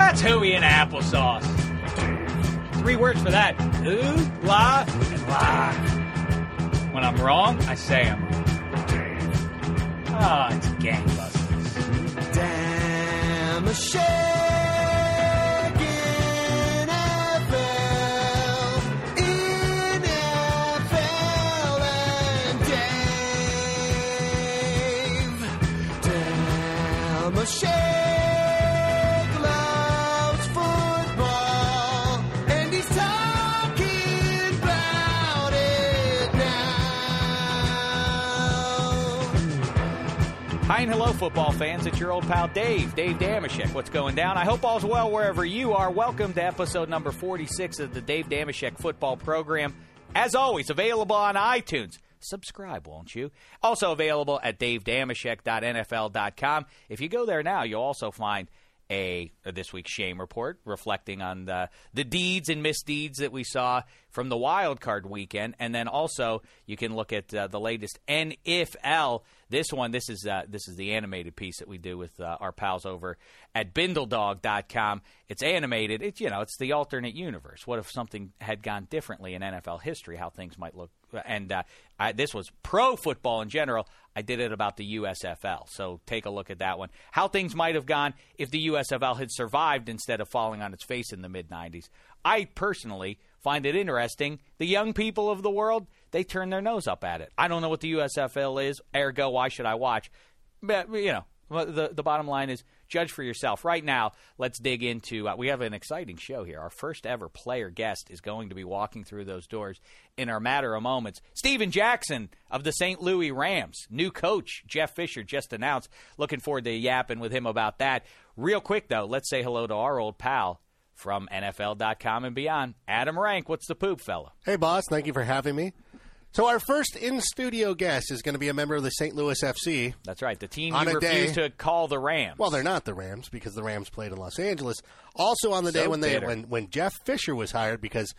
That's hooey and applesauce. 3 words for that. Ooh, blah, and blah. When I'm wrong, I say I'm wrong. Oh, it's gangbusters. Damn a shaking NFL, NFL and Dave. Damn a shake loves football, and he's talking about it now. Hi and hello, football fans. It's your old pal Dave Dameshek. What's going down? I hope all's well wherever you are. Welcome to episode number 46 of the Dave Dameshek football program. As always, available on iTunes. Subscribe, won't you? Also available at davedameshek.nfl.com. If you go there now, you'll also find this week's shame report reflecting on the deeds and misdeeds that we saw from the wild card weekend, and then also you can look at the latest NFL. This is the animated piece that we do with our pals over at BindleDog.com. It's animated. It's the alternate universe. What if something had gone differently in NFL history? How things might look. And this was pro football in general. I did it about the USFL, so take a look at that one. How things might have gone if the USFL had survived instead of falling on its face in the mid-'90s. I personally find it interesting. The young people of the world, they turn their nose up at it. I don't know what the USFL is, ergo, why should I watch? But, the bottom line is judge for yourself. Right now, let's dig into we have an exciting show here. Our first ever player guest is going to be walking through those doors in a matter of moments. Steven Jackson of the St. Louis Rams. New coach, Jeff Fisher, just announced. Looking forward to yapping with him about that. Real quick, though, let's say hello to our old pal from NFL.com and beyond, Adam Rank. What's the poop, fella? Hey, boss. Thank you for having me. So our first in-studio guest is going to be a member of the St. Louis FC. That's right. The team you refused to call the Rams. Well, they're not the Rams because the Rams played in Los Angeles. Also on the day when Jeff Fisher was hired, because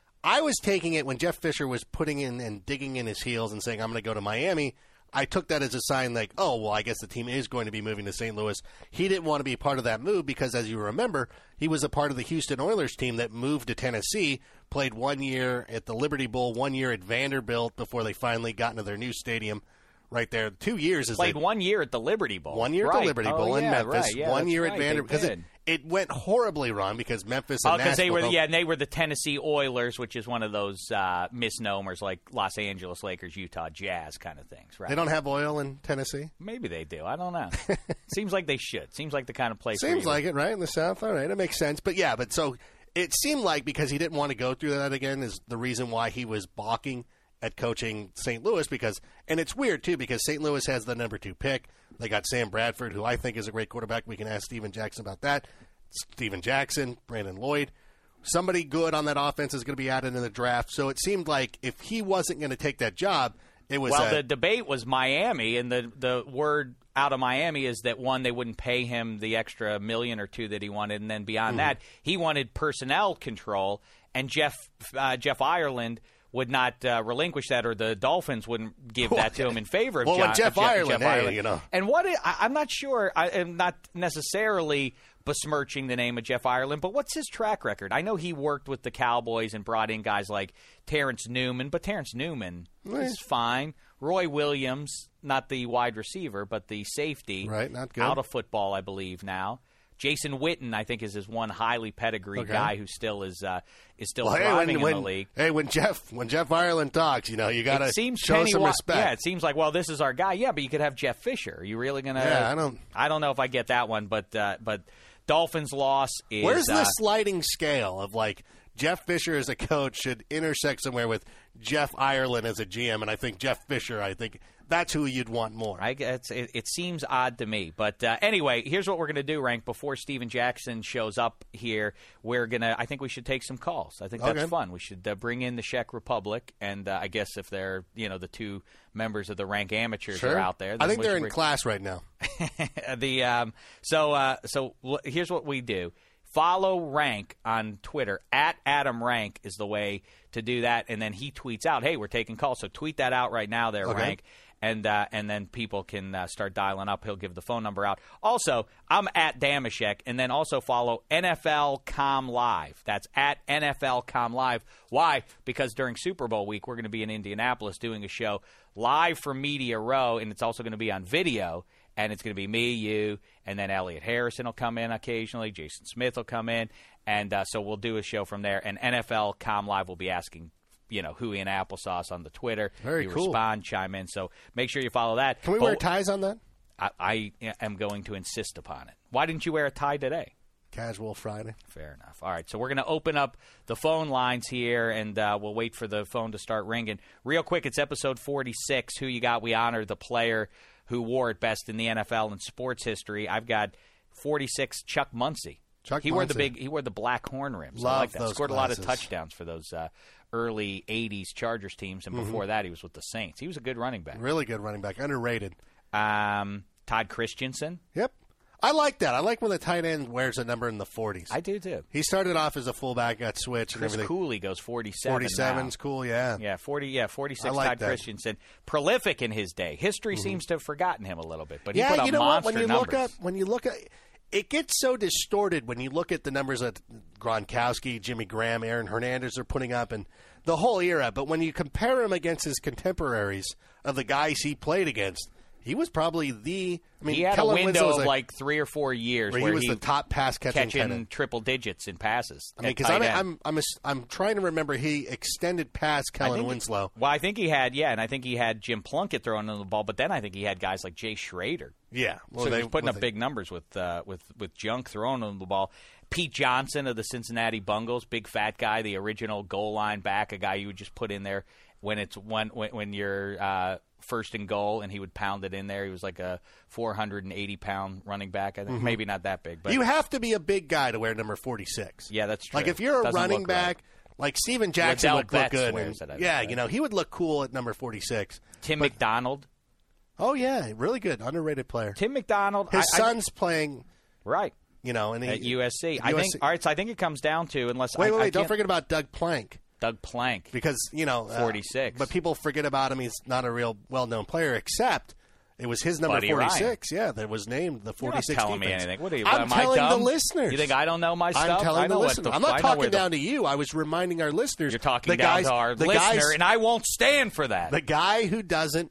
I was taking it when Jeff Fisher was putting in and digging in his heels and saying, I'm going to go to Miami. I took that as a sign like, oh, well, I guess the team is going to be moving to St. Louis. He didn't want to be part of that move because, as you remember, he was a part of the Houston Oilers team that moved to Tennessee, played 1 year at the Liberty Bowl, 1 year at Vanderbilt before they finally got into their new stadium right there. 2 years. Played 1 year at the Liberty Bowl. 1 year at the Liberty Bowl in Memphis. Right. Yeah, 1 year right. at Vanderbilt. Because it went horribly wrong because Memphis and Nashville. They were the Tennessee Oilers, which is one of those misnomers like Los Angeles Lakers, Utah Jazz kind of things. Right? They don't have oil in Tennessee? Maybe they do. I don't know. Seems like they should. Seems like the kind of place. Seems like it, right? In the South. All right. It makes sense. But so it seemed like because he didn't want to go through that again is the reason why he was balking at coaching St. Louis and it's weird too because St. Louis has the number 2 pick. They got Sam Bradford, who I think is a great quarterback. We can ask Steven Jackson about that. Steven Jackson, Brandon Lloyd. Somebody good on that offense is going to be added in the draft. So it seemed like if he wasn't going to take that job, it was the debate was Miami, and the word out of Miami is that, one, they wouldn't pay him the extra $1 million or $2 million that he wanted, and then beyond that, he wanted personnel control, and Jeff Ireland would not relinquish that, or the Dolphins wouldn't give that to him in favor of Jeff Ireland. And I'm not sure. I am not necessarily besmirching the name of Jeff Ireland, but what's his track record? I know he worked with the Cowboys and brought in guys like Terrence Newman, but Terrence Newman is fine. Roy Williams, not the wide receiver, but the safety, right? Not good. Out of football, I believe now. Jason Witten, I think, is his one highly pedigreed guy who still is thriving in the league. Hey, when Jeff Ireland talks, you got to show some respect. Yeah, it seems like, well, this is our guy. Yeah, but you could have Jeff Fisher. Are you really going to? Yeah, I don't know if I get that one, but Dolphins' loss is. Where's the sliding scale of like Jeff Fisher as a coach should intersect somewhere with Jeff Ireland as a GM, and I think Jeff Fisher, that's who you'd want more. It seems odd to me. But anyway, here's what we're going to do, Rank. Before Steven Jackson shows up here, I think we should take some calls. I think that's fun. We should bring in the Czech Republic, and I guess if they're, the two members of the Rank amateurs are out there. I think they're in class right now. So here's what we do. Follow Rank on Twitter. @Adam Rank is the way to do that. And then he tweets out, hey, we're taking calls. So tweet that out right now there, Rank. and then people can start dialing up. He'll give the phone number out. Also, I'm at Damashek, and then also follow NFL.com Live. That's at NFL.com Live. Why? Because during Super Bowl week, we're going to be in Indianapolis doing a show live from Media Row, and it's also going to be on video. And it's going to be me, you, and then Elliot Harrison will come in occasionally. Jason Smith will come in. And so we'll do a show from there. And NFL.com Live will be asking, who in applesauce on the Twitter. Very cool. Respond, chime in. So make sure you follow that. Can we wear ties on that? I am going to insist upon it. Why didn't you wear a tie today? Casual Friday. Fair enough. All right, so we're going to open up the phone lines here, and we'll wait for the phone to start ringing. Real quick, it's episode 46. Who you got? We honor the player who wore it best in the NFL and sports history. I've got 46, Chuck Muncie. He wore the black horn rims. Love I like that. Those Scored glasses. a lot of touchdowns for those early 80s Chargers teams, and before that he was with the Saints. He was a good running back. Really good running back. Underrated. Todd Christensen. Yep. I like that. I like when the tight end wears a number in the 40s. I do, too. He started off as a fullback, got switched and Chris everything. Cooley goes 47 47's cool, yeah. Yeah, 46 I like Todd that. Christensen. Prolific in his day. History seems to have forgotten him a little bit, but he Yeah, put up you know what? monster numbers. When you look at it gets so distorted when you look at the numbers that Gronkowski, Jimmy Graham, Aaron Hernandez are putting up and the whole era. But when you compare him against his contemporaries of the guys he played against, he was probably he had Kellen a window Winslow of like 3 or 4 years where he was the top pass catching triple digits in passes. Because I'm trying to remember he extended past Kellen Winslow. Well, I think he had and I think he had Jim Plunkett throwing in the ball, but then I think he had guys like Jay Schrader. Yeah, so he was putting up big numbers with junk throwing on the ball. Pete Johnson of the Cincinnati Bungles, big fat guy, the original goal line back, a guy you would just put in there when you're first and goal, and he would pound it in there. He was like a 480-pound running back. I think maybe not that big, but you have to be a big guy to wear number 46. Yeah, that's true. Like if you're a running back, like Steven Jackson would look good. He would look cool at number 46. Tim McDonald. Oh yeah, really good, underrated player. Tim McDonald. His son's playing right. And at USC. I think. All right, so I think it comes down to wait, don't forget about Doug Plank. Doug Plank. Because, 46. But people forget about him. He's not a real well-known player, except it was his number Buddy 46. Ryan. Yeah, that was named the 46 You're not telling defense. me anything. What are you, I'm am telling I dumb? the listeners. You think I don't know my stuff? I'm telling the listeners. I'm not talking down to you. I was reminding our listeners. You're talking down to our listener, and I won't stand for that. The guy who doesn't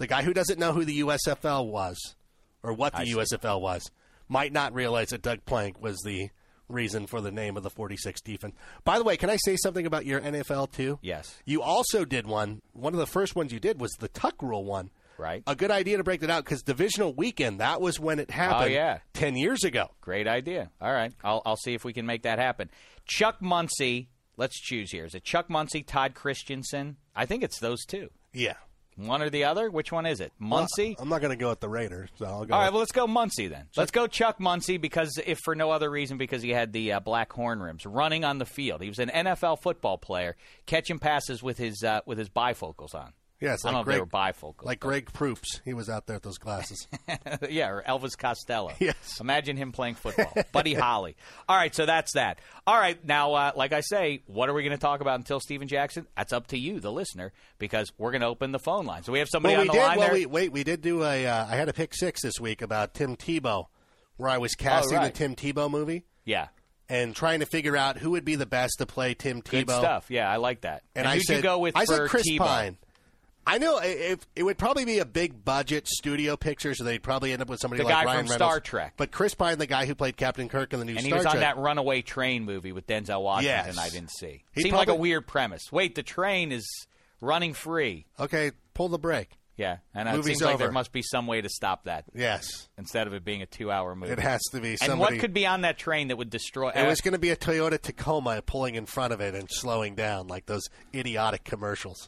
know who the USFL was or what the USFL was might not realize that Doug Plank was the reason for the name of the 46 defense. By the way, can I say something about your NFL too? Yes. You also did one of the first ones you did was the Tuck Rule one. Right. A good idea to break that out because divisional weekend, that was when it happened 10 years ago. Great idea. All right. I'll see if we can make that happen. Chuck Muncie, let's choose here. Is it Chuck Muncie, Todd Christensen? I think it's those two. Yeah. One or the other? Which one is it? Muncie? Well, I'm not going to go with the Raiders, so I'll go. All right, well, let's go Muncie then. Let's go Chuck Muncie because, if for no other reason, because he had the black horn rims, running on the field. He was an NFL football player, catching passes with his bifocals on. Yes, I don't know if they were bifocals. Like Greg Proops. He was out there with those glasses. Yeah, or Elvis Costello. Yes. Imagine him playing football. Buddy Holly. All right, so that's that. All right, now, like I say, what are we going to talk about until Steven Jackson? That's up to you, the listener, because we're going to open the phone line. So we have somebody on the line there. We did do I had a pick six this week about Tim Tebow, where I was casting the Tim Tebow movie. Yeah. And trying to figure out who would be the best to play Tim Tebow. Good stuff. Yeah, I like that. And who'd you go with I for said Chris Tebow? Pine. I know it would probably be a big budget studio picture, so they'd probably end up with somebody like Ryan Reynolds. The guy from Star Trek. But Chris Pine, the guy who played Captain Kirk in the new Star Trek. And he was on that Runaway Train movie with Denzel Washington I didn't see. Seemed like a weird premise. Wait, the train is running free. Okay, pull the brake. Yeah, and it Movie's seems like over. there must be some way to stop that. Yes. Instead of it being a 2-hour movie. It has to be somebody. And what could be on that train that would destroy it? Was going to be a Toyota Tacoma pulling in front of it and slowing down like those idiotic commercials.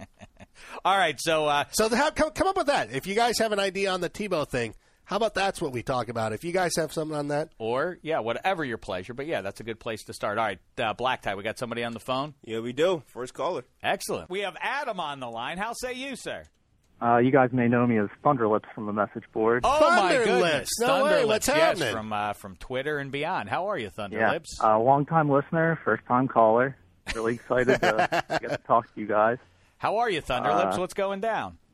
All right, so come up with that. If you guys have an idea on the Tebow thing, how about that's what we talk about? If you guys have something on that. Or, whatever your pleasure. But, that's a good place to start. All right, Black Tie, we got somebody on the phone? Yeah, we do. First caller. Excellent. We have Adam on the line. How say you, sir? You guys may know me as Thunderlips from the message board. Oh, my goodness. No way. What's happening? From Twitter and beyond. How are you, Thunderlips? Yeah, long-time listener, first-time caller. Really excited to get to talk to you guys. How are you, Thunderlips? What's going down?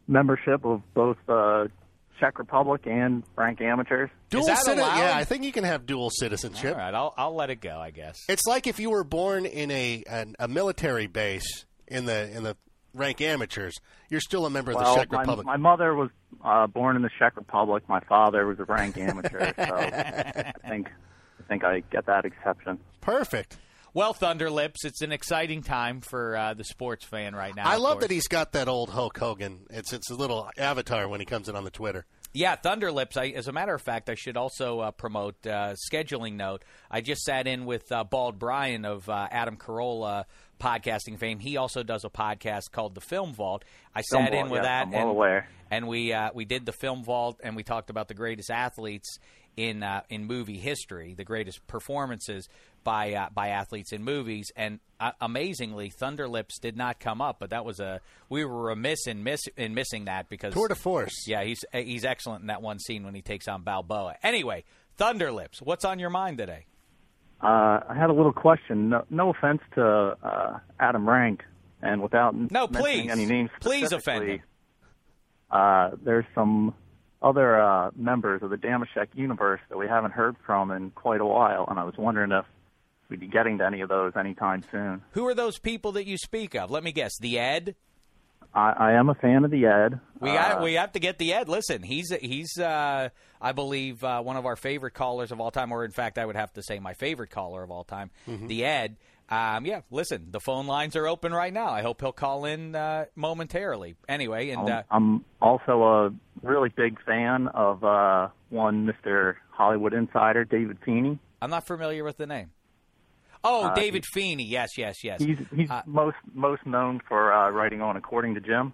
membership of both Czech Republic and Rank Amateurs. Dual Is that allowed? Yeah, I think you can have dual citizenship. All right, I'll let it go, I guess. It's like if you were born in a military base in the Rank Amateurs, you're still a member of the Czech Republic. My mother was born in the Czech Republic. My father was a Rank Amateur, so I think I get that exception. Perfect. Well, Thunderlips, it's an exciting time for the sports fan right now. I love that he's got that old Hulk Hogan. It's a little avatar when he comes in on the Twitter. Yeah, Thunderlips. As a matter of fact, I should also promote scheduling note. I just sat in with Bald Brian of Adam Carolla podcasting fame. He also does a podcast called The Film Vault. I sat in with that, I'm well aware. And we did the Film Vault, and we talked about the greatest athletes in movie history, the greatest performances by athletes in movies, and amazingly, Thunderlips did not come up. But we were remiss in missing that because tour de force. Yeah, he's excellent in that one scene when he takes on Balboa. Anyway, Thunderlips, what's on your mind today? I had a little question. No offense to Adam Rank, and without mentioning any names, please offend him. There's some other members of the Damashek universe that we haven't heard from in quite a while, and I was wondering if we'd be getting to any of those anytime soon. Who are those people that you speak of? Let me guess. The Ed? I am a fan of the Ed. We have to get the Ed. Listen, he's I believe one of our favorite callers of all time, or in fact, I would have to say my favorite caller of all time, the Ed. Yeah, listen, the phone lines are open right now. I hope he'll call in momentarily. Anyway, and I'm also a really big fan of one Mr. Hollywood Insider, David Feeney. I'm not familiar with the name. Oh, David Feeney. Yes. He's most known for writing on According to Jim.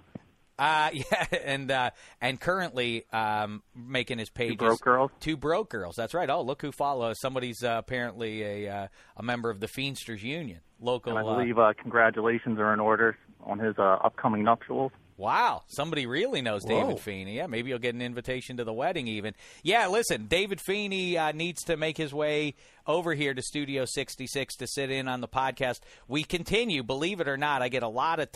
Yeah, and currently making his pages. Two Broke Girls. That's right. Oh, look who follows. Somebody's apparently a member of the Feedsters Union. Local. And I believe congratulations are in order on his upcoming nuptials. Wow, somebody really knows David Feeney. Yeah, maybe you'll get an invitation to the wedding even. Yeah, listen, David Feeney needs to make his way over here to Studio 66 to sit in on the podcast. We continue, believe it or not. I get a lot of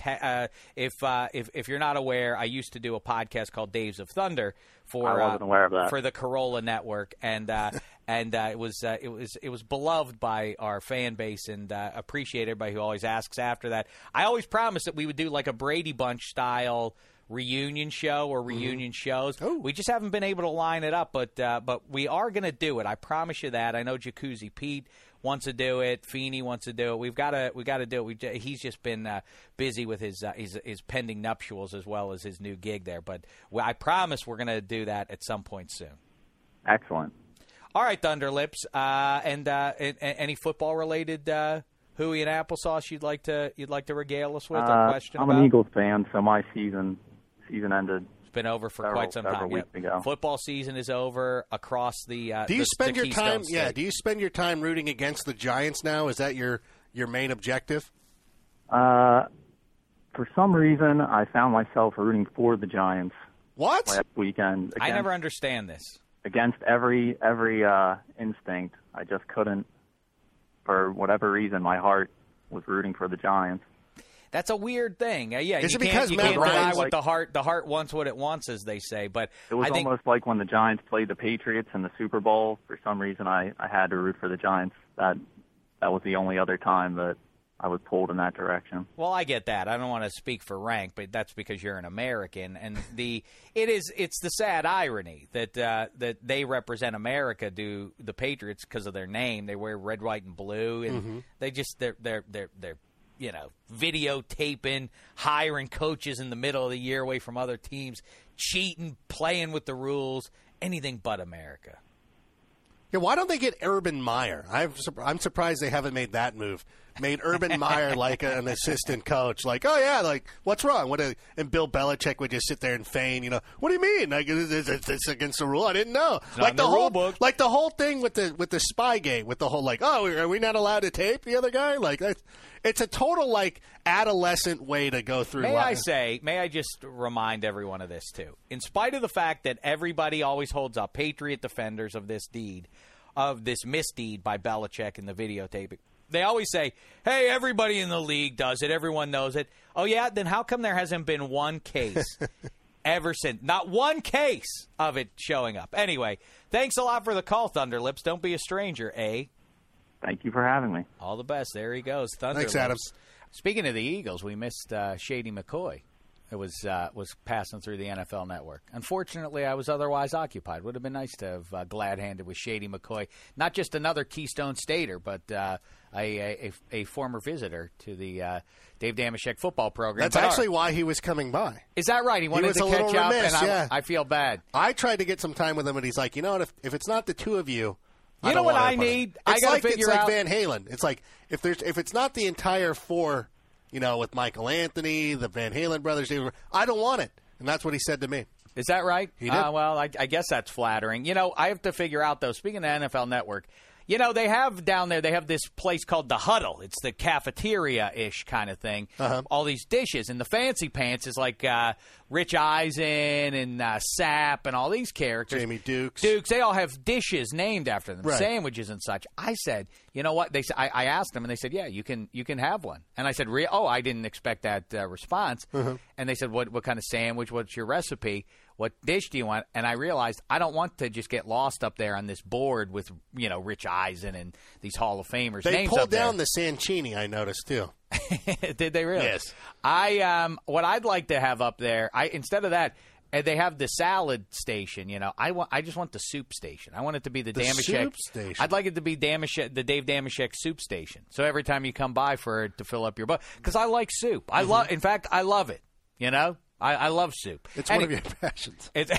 if you're not aware, I used to do a podcast called Days of Thunder for I wasn't aware of that. For the Carolla Network, and it was beloved by our fan base, and appreciate everybody who always asks after that. I always promised that we would do like a Brady Bunch style reunion show or reunion shows. Ooh. We just haven't been able to line it up, but we are going to do it. I promise you that. I know Jacuzzi Pete wants to do it. Feeney wants to do it. We've got to do it. He's just been busy with his pending nuptials as well as his new gig there. But I promise we're going to do that at some point soon. Excellent. All right, Thunderlips. And any football related hooey and applesauce you'd like to regale us with? Or question I'm about? An Eagles fan, so my season ended. It's been over for quite some time. Weeks ago. Football season is over across the. Do you spend your time? State. Yeah. Do you spend your time rooting against the Giants now? Is that your main objective? For some reason, I found myself rooting for the Giants. What? Last weekend. I never understand this. Against every instinct, I just couldn't. For whatever reason, my heart was rooting for the Giants. That's a weird thing. Yeah, is you it because can't deny Ryan's what the heart wants what it wants, as they say. But it was almost like when the Giants played the Patriots in the Super Bowl. For some reason, I had to root for the Giants. That was the only other time that I was pulled in that direction. Well, I get that. I don't want to speak for rank, but that's because you're an American, and it's the sad irony that they represent America to the Patriots because of their name. They wear red, white, and blue, and they're videotaping, hiring coaches in the middle of the year away from other teams, cheating, playing with the rules, anything but America. Yeah, why don't they get Urban Meyer? I'm surprised they haven't made that move. Made Urban Meyer like an assistant coach. Like, oh yeah, like what's wrong? And Bill Belichick would just sit there and feign. What do you mean? Like, it's against the rule? I didn't know. It's like the whole book. Like the whole thing with the Spygate, with the whole like, oh, are we not allowed to tape the other guy? Like it's a total like adolescent way to go through. May I just remind everyone of this too? In spite of the fact that everybody always holds up Patriot defenders of this misdeed by Belichick in the videotaping. They always say, hey, everybody in the league does it. Everyone knows it. Oh, yeah? Then how come there hasn't been one case? ever since. Not one case of it showing up. Anyway, thanks a lot for the call, Thunderlips. Don't be a stranger, eh? Thank you for having me. All the best. There he goes, Thunderlips. Thanks, Adams. Speaking of the Eagles, we missed Shady McCoy. It was passing through the NFL Network. Unfortunately, I was otherwise occupied. Would have been nice to have glad-handed with Shady McCoy. Not just another Keystone Stater, but a former visitor to the Dave Dameshek football program. That's actually why he was coming by. Is that right? He wanted to catch up, remiss, and I feel bad. I tried to get some time with him, and he's like, you know what, if it's not the two of you, you know what I need? I got to figure out. It's like Van Halen. It's like, if it's not the entire four, with Michael Anthony, the Van Halen brothers, I don't want it. And that's what he said to me. Is that right? He did. Well, I guess that's flattering. I have to figure out, though, speaking of NFL Network, they have down there, they have this place called The Huddle. It's the cafeteria-ish kind of thing. Uh-huh. All these dishes. And the fancy pants is like Rich Eisen and Sapp and all these characters. Jamie Dukes. They all have dishes named after them, right. Sandwiches and such. I said, you know what? They said, I asked them, and they said, yeah, you can have one. And I said, I didn't expect that response. Uh-huh. And they said, what kind of sandwich? What's your recipe? What dish do you want? And I realized I don't want to just get lost up there on this board with, Rich Eisen and these Hall of Famers. They names pulled up there. down the Sanchini, I noticed, too. Did they really? Yes. What I'd like to have up there, instead of that, they have the salad station. I just want the soup station. I want it to be the Dameshek soup station. I'd like it to be the Dave Dameshek soup station. So every time you come by for it to fill up your butt, because I like soup. In fact, I love it. I love soup. It's one of your passions. It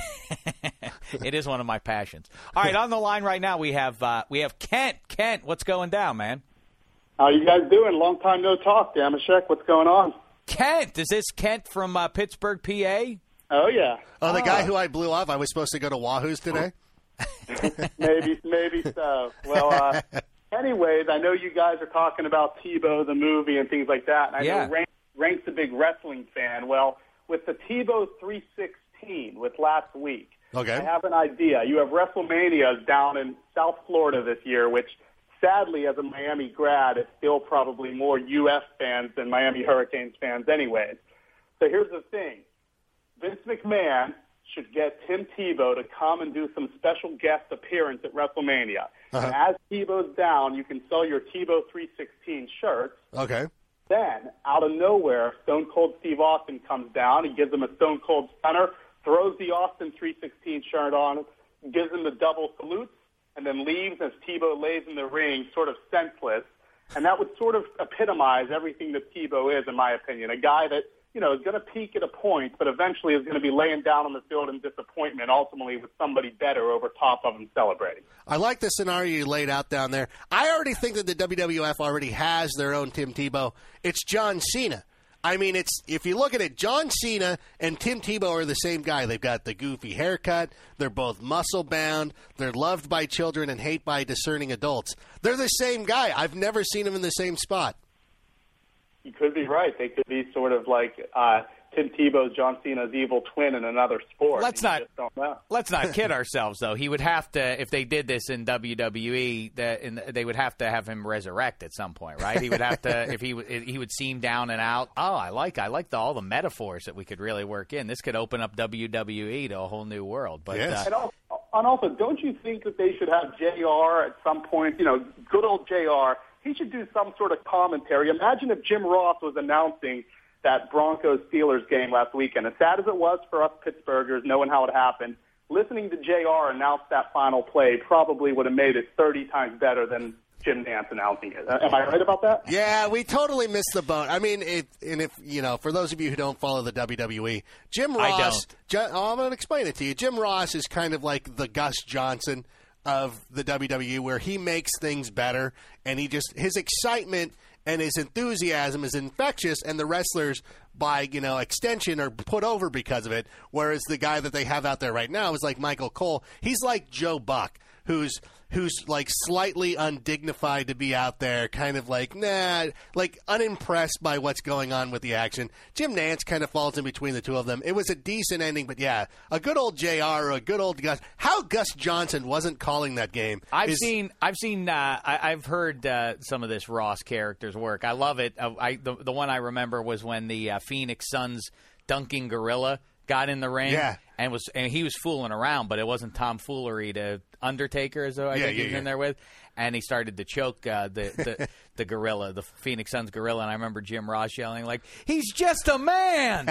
is one of my passions. All right, on the line right now we have Kent. Kent, what's going down, man? How you guys doing? Long time no talk, Dameshek. What's going on? Kent, is this Kent from Pittsburgh, PA? Oh yeah. Oh, the guy who I blew off. I was supposed to go to Wahoo's today. maybe so. Well, anyways, I know you guys are talking about Tebow, the movie, and things like that. And I know Rank's a big wrestling fan. Well, with the Tebow 316 with last week, okay. I have an idea. You have WrestleMania down in South Florida this year, which sadly, as a Miami grad, is still probably more U.S. fans than Miami Hurricanes fans anyways. So here's the thing. Vince McMahon should get Tim Tebow to come and do some special guest appearance at WrestleMania. Uh-huh. And as Tebow's down, you can sell your Tebow 316 shirts. Okay. Then, out of nowhere, Stone Cold Steve Austin comes down. He gives him a Stone Cold Stunner, throws the Austin 316 shirt on, gives him the double salutes, and then leaves as Tebow lays in the ring sort of senseless. And that would sort of epitomize everything that Tebow is, in my opinion. A guy that, is going to peak at a point, but eventually is going to be laying down on the field in disappointment, ultimately with somebody better over top of him celebrating. I like the scenario you laid out down there. I already think that the WWF already has their own Tim Tebow. It's John Cena. I mean, if you look at it, John Cena and Tim Tebow are the same guy. They've got the goofy haircut. They're both muscle-bound. They're loved by children and hated by discerning adults. They're the same guy. I've never seen them in the same spot. You could be right. They could be sort of like Tim Tebow's John Cena's evil twin in another sport. Let's not kid ourselves, though. He would have to, if they did this in WWE, they would have to have him resurrect at some point, right? He would have to, if he would seem down and out. Oh, I like all the metaphors that we could really work in. This could open up WWE to a whole new world. But yes. And also, don't you think that they should have JR at some point? Good old JR. He should do some sort of commentary. Imagine if Jim Ross was announcing that Broncos-Steelers game last weekend. As sad as it was for us Pittsburghers knowing how it happened, listening to JR announce that final play probably would have made it 30 times better than Jim Nance announcing it. Am I right about that? Yeah, we totally missed the boat. I mean, for those of you who don't follow the WWE, Jim Ross, I'm going to explain it to you. Jim Ross is kind of like the Gus Johnson of the WWE, where he makes things better, and his excitement and his enthusiasm is infectious, and the wrestlers, by extension, are put over because of it. Whereas the guy that they have out there right now is like Michael Cole. He's like Joe Buck, who's like slightly undignified to be out there, kind of like unimpressed by what's going on with the action. Jim Nance kind of falls in between the two of them. It was a decent ending, but yeah, a good old JR or a good old Gus. How Gus Johnson wasn't calling that game? I've heard some of this Ross character's work. I love it. The one I remember was when the Phoenix Suns dunking gorilla got in the ring. Yeah. And he was fooling around, but it wasn't tomfoolery to Undertaker, as I think he was in there with. And he started to choke the gorilla, the Phoenix Suns gorilla. And I remember Jim Ross yelling, like, he's just a man.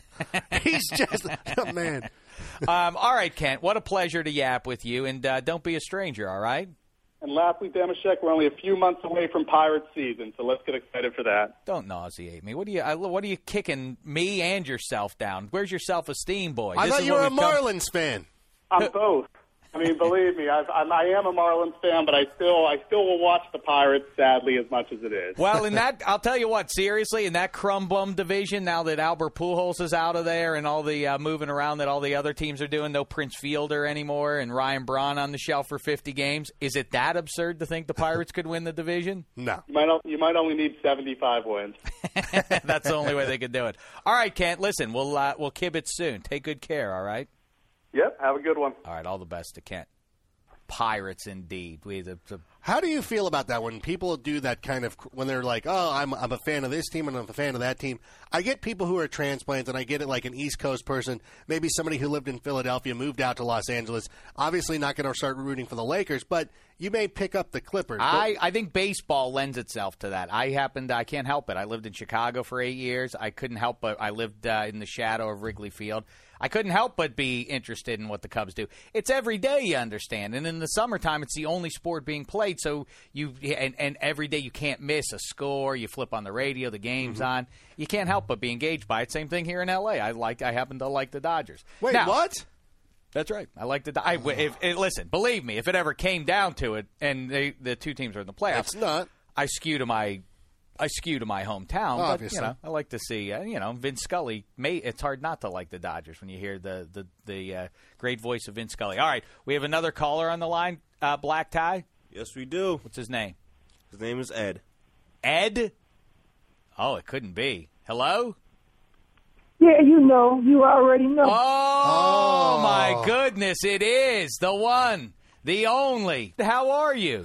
He's just a man. All right, Kent, what a pleasure to yap with you. And don't be a stranger, all right? And lastly, Damashek, we're only a few months away from Pirates season, so let's get excited for that. Don't nauseate me. What are you kicking me and yourself down? Where's your self-esteem, boy? I thought you were a Marlins fan. I'm both. I mean, believe me, I am a Marlins fan, but I still will watch the Pirates, sadly, as much as it is. Well, I'll tell you what, seriously, in that crumb bum division, now that Albert Pujols is out of there and all the moving around that all the other teams are doing, no Prince Fielder anymore and Ryan Braun on the shelf for 50 games, is it that absurd to think the Pirates could win the division? No. You might only need 75 wins. That's the only way they could do it. All right, Kent, listen, we'll kibitz soon. Take good care, all right? Yep, have a good one. All right, all the best to Kent. Pirates, indeed. How do you feel about that when people do that kind of when they're like, oh, I'm a fan of this team and I'm a fan of that team? I get people who are transplants, and I get it like an East Coast person, maybe somebody who lived in Philadelphia, moved out to Los Angeles, obviously not going to start rooting for the Lakers, but you may pick up the Clippers. I think baseball lends itself to that. I can't help it. I lived in Chicago for 8 years. I couldn't help but I lived in the shadow of Wrigley Field. I couldn't help but be interested in what the Cubs do. It's every day, you understand, and in the summertime, it's the only sport being played. So and every day you can't miss a score. You flip on the radio, the game's on. You can't help but be engaged by it. Same thing here in L.A. I happen to like the Dodgers. Wait, now, what? That's right. I like the. Listen, believe me, if it ever came down to it, and the two teams are in the playoffs, It's not. I skew to my hometown, Obviously. but I like to see Vince Scully. It's hard not to like the Dodgers when you hear the great voice of Vince Scully. All right, we have another caller on the line. Black Tie. Yes, we do. What's his name? His name is Ed. Ed? Oh, it couldn't be. Hello? Yeah, you already know. Oh, my goodness, it is the one, the only. How are you?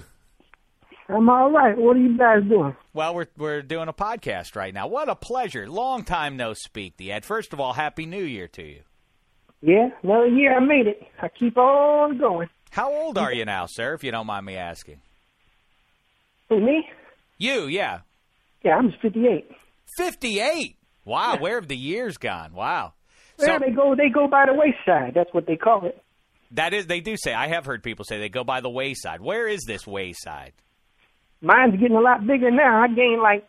I'm all right. What are you guys doing? Well, we're doing a podcast right now. What a pleasure. Long time no speak, Ed. First of all, Happy New Year to you. Yeah, another year I made it. I keep on going. How old are you now, sir, if you don't mind me asking? Who, me? You, yeah. Yeah, I'm 58. 58? Wow, where have the years gone? Wow. Well, they go by the wayside. That's what they call it. That is, they do say. I have heard people say they go by the wayside. Where is this wayside? Mine's getting a lot bigger now. I gained like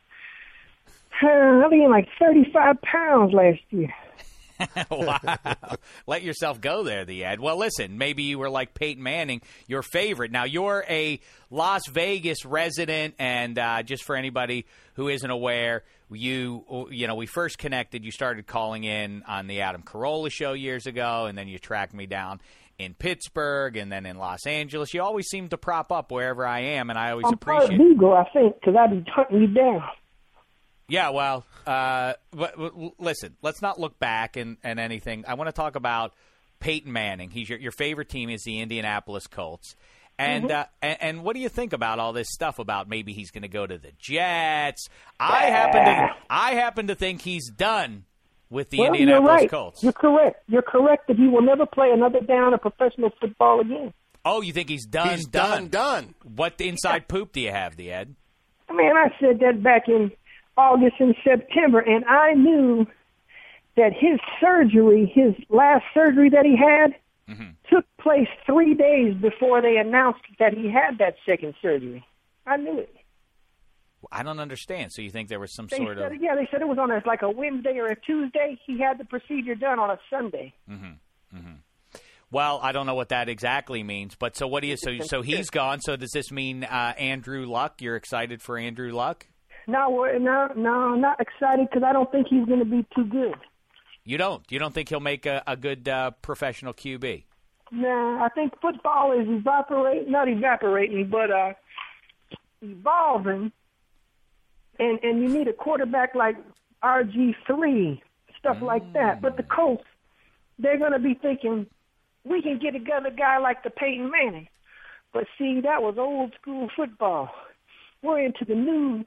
35 pounds last year. Wow. Let yourself go there, the Ed. Well, listen, maybe you were like Peyton Manning, your favorite. Now, you're a Las Vegas resident, and just for anybody who isn't aware, we first connected. You started calling in on the Adam Carolla show years ago, and then you tracked me down in Pittsburgh and then in Los Angeles. You always seem to prop up wherever I am, and I always appreciate it. I'm part of I think, because I be hunting you down. Yeah, well, but listen, let's not look back and anything. I want to talk about Peyton Manning. He's your favorite team is the Indianapolis Colts. And and what do you think about all this stuff about maybe he's going to go to the Jets? I happen to think he's done with the Indianapolis Colts. You're correct. You're correct that he will never play another down of professional football again. Oh, you think he's done? He's done. What inside poop do you have, the Ed? Man, I said that back in August and September, and I knew that his last surgery that he had, took place 3 days before they announced that he had that second surgery. I knew it. I don't understand. So you think there was some They sort said, of... Yeah, they said it was on a Wednesday or a Tuesday. He had the procedure done on a Sunday. Well, I don't know what that exactly means, but so what do you? So he's gone. So does this mean Andrew Luck? You're excited for Andrew Luck? No, I'm not excited because I don't think he's going to be too good. You don't? You don't think he'll make a good professional QB? Nah, I think football is evaporating, but evolving. And you need a quarterback like RG3, stuff like that. But the Colts, they're going to be thinking, we can get another guy like the Peyton Manning. But see, that was old school football. We're into the new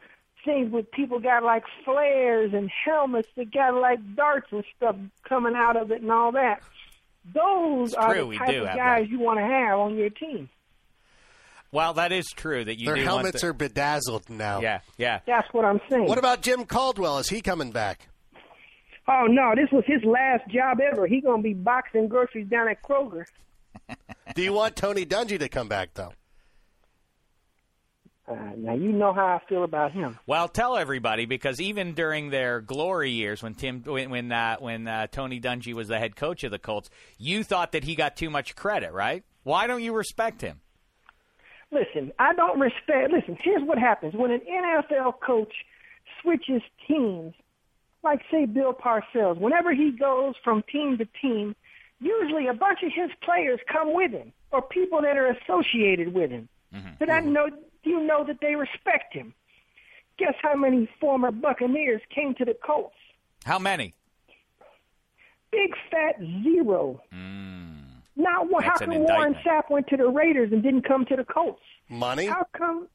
things with people got like flares and helmets that got like darts and stuff coming out of it and all that. Those are the type of guys you want to have on your team. Well, that is true. That their helmets are bedazzled now. Yeah. That's what I'm saying. What about Jim Caldwell? Is he coming back? Oh, no, this was his last job ever. He's going to be boxing groceries down at Kroger. Do you want Tony Dungy to come back, though? Now, you know how I feel about him. Well, tell everybody, because even during their glory years when Tony Dungy was the head coach of the Colts, you thought that he got too much credit, right? Why don't you respect him? Listen, I don't respect – listen, here's what happens. When an NFL coach switches teams, like, say, Bill Parcells, whenever he goes from team to team, usually a bunch of his players come with him or people that are associated with him. But you know that they respect him. Guess how many former Buccaneers came to the Colts? How many? Big fat zero. Now, how come Warren Sapp went to the Raiders and didn't come to the Colts? Money? How come?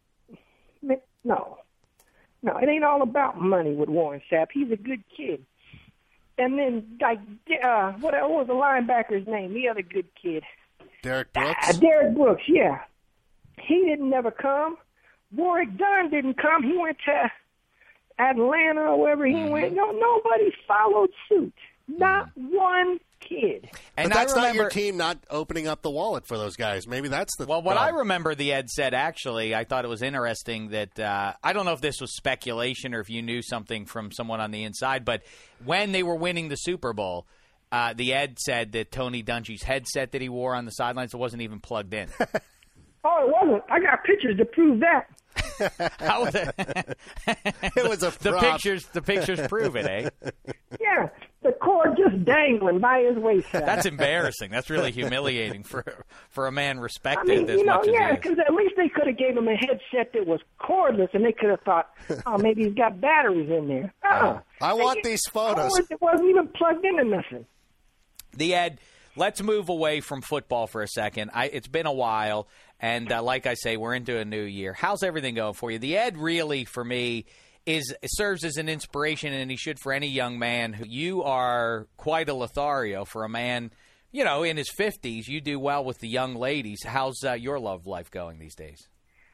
No, it ain't all about money with Warren Sapp. He's a good kid. And then, like, what was the linebacker's name? The other good kid. Derek Brooks? Derek Brooks, yeah. He didn't never come. Warwick Dunn didn't come. He went to Atlanta or wherever he went. No, nobody followed suit. Not one kid. And but that's not your team not opening up the wallet for those guys. Maybe that's the Well, what I remember the Ed said, actually, I thought it was interesting that I don't know if this was speculation or if you knew something from someone on the inside, but when they were winning the Super Bowl, the Ed said that Tony Dungy's headset that he wore on the sidelines wasn't even plugged in. Oh, it wasn't. I got pictures to prove that. How was it? It was a prop. The pictures prove it, eh? Yeah, the cord just dangling by his waistline. That's embarrassing. That's really humiliating for a man respected as much as he is. Yeah, because at least they could have gave him a headset that was cordless, and they could have thought, oh, maybe he's got batteries in there. I want these photos. It wasn't even plugged into nothing. The Ed, let's move away from football for a second. It's been a while. And like I say, we're into a new year. How's everything going for you? The Ed really, for me, serves as an inspiration, and he should for any young man. You are quite a Lothario for a man, in his 50s. You do well with the young ladies. How's your love life going these days?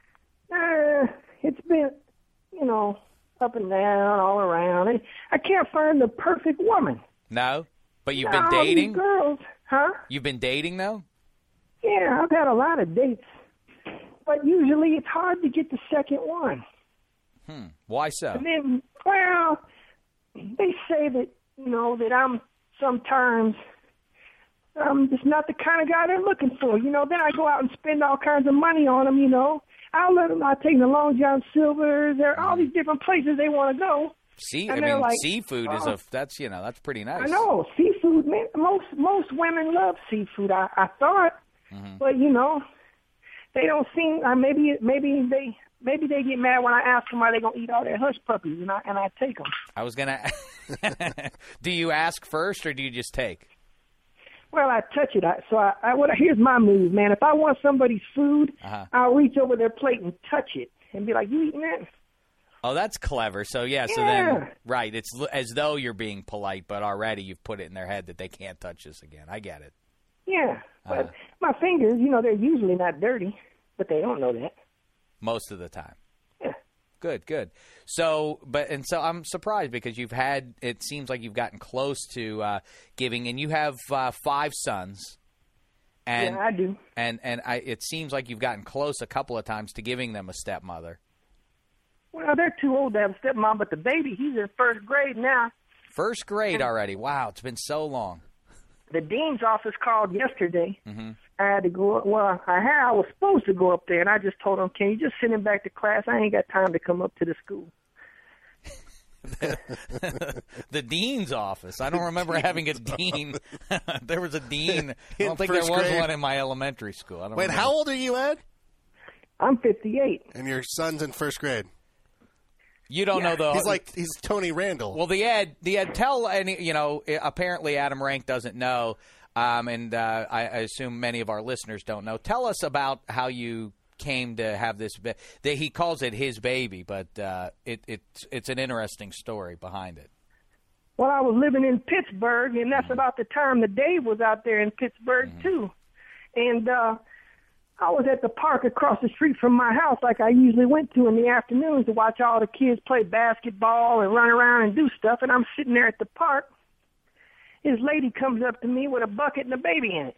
It's been, up and down, all around. And I can't find the perfect woman. No? But you've been dating? Girls, huh? You've been dating, though? Yeah, I've had a lot of dates. But usually it's hard to get the second one. Why so? And then, they say that, that I'm sometimes just not the kind of guy they're looking for. Then I go out and spend all kinds of money on them, I'll let them, I take the Long John Silver's. There are all these different places they want to go. Seafood is that's pretty nice. I know, seafood, man. Most women love seafood, I thought. But, they don't seem, maybe they get mad when I ask them why they're going to eat all their hush puppies, and I take them. I was going to do you ask first, or do you just take? Well, I touch it. Here's my move, man. If I want somebody's food, I'll reach over their plate and touch it and be like, you eating that? Oh, that's clever. So then, right, it's as though you're being polite, but already you've put it in their head that they can't touch this again. I get it. Yeah, but my fingers, they're usually not dirty, but they don't know that. Most of the time. Yeah. Good. So I'm surprised because it seems like you've gotten close to giving, and you have 5 sons. And, yeah, I do. And it seems like you've gotten close a couple of times to giving them a stepmother. Well, they're too old to have a stepmom, but the baby, he's in 1st grade now. 1st grade already. Wow, it's been so long. The dean's office called yesterday. I had to go. Well, I was supposed to go up there, and I just told them, "Can you just send him back to class? I ain't got time to come up to the school." The dean's office. I don't remember having a dean. There was a dean. I don't think there was one in my elementary school. I don't remember. How old are you, Ed? I'm 58. And your son's in 1st grade. You don't know the. He's Tony Randall. Well, the Ed, tell any, apparently Adam Rank doesn't know, and I assume many of our listeners don't know. Tell us about how you came to have this. He calls it his baby, but it's an interesting story behind it. Well, I was living in Pittsburgh, and that's about the time that Dave was out there in Pittsburgh, too. And I was at the park across the street from my house like I usually went to in the afternoons to watch all the kids play basketball and run around and do stuff. And I'm sitting there at the park. His lady comes up to me with a bucket and a baby in it.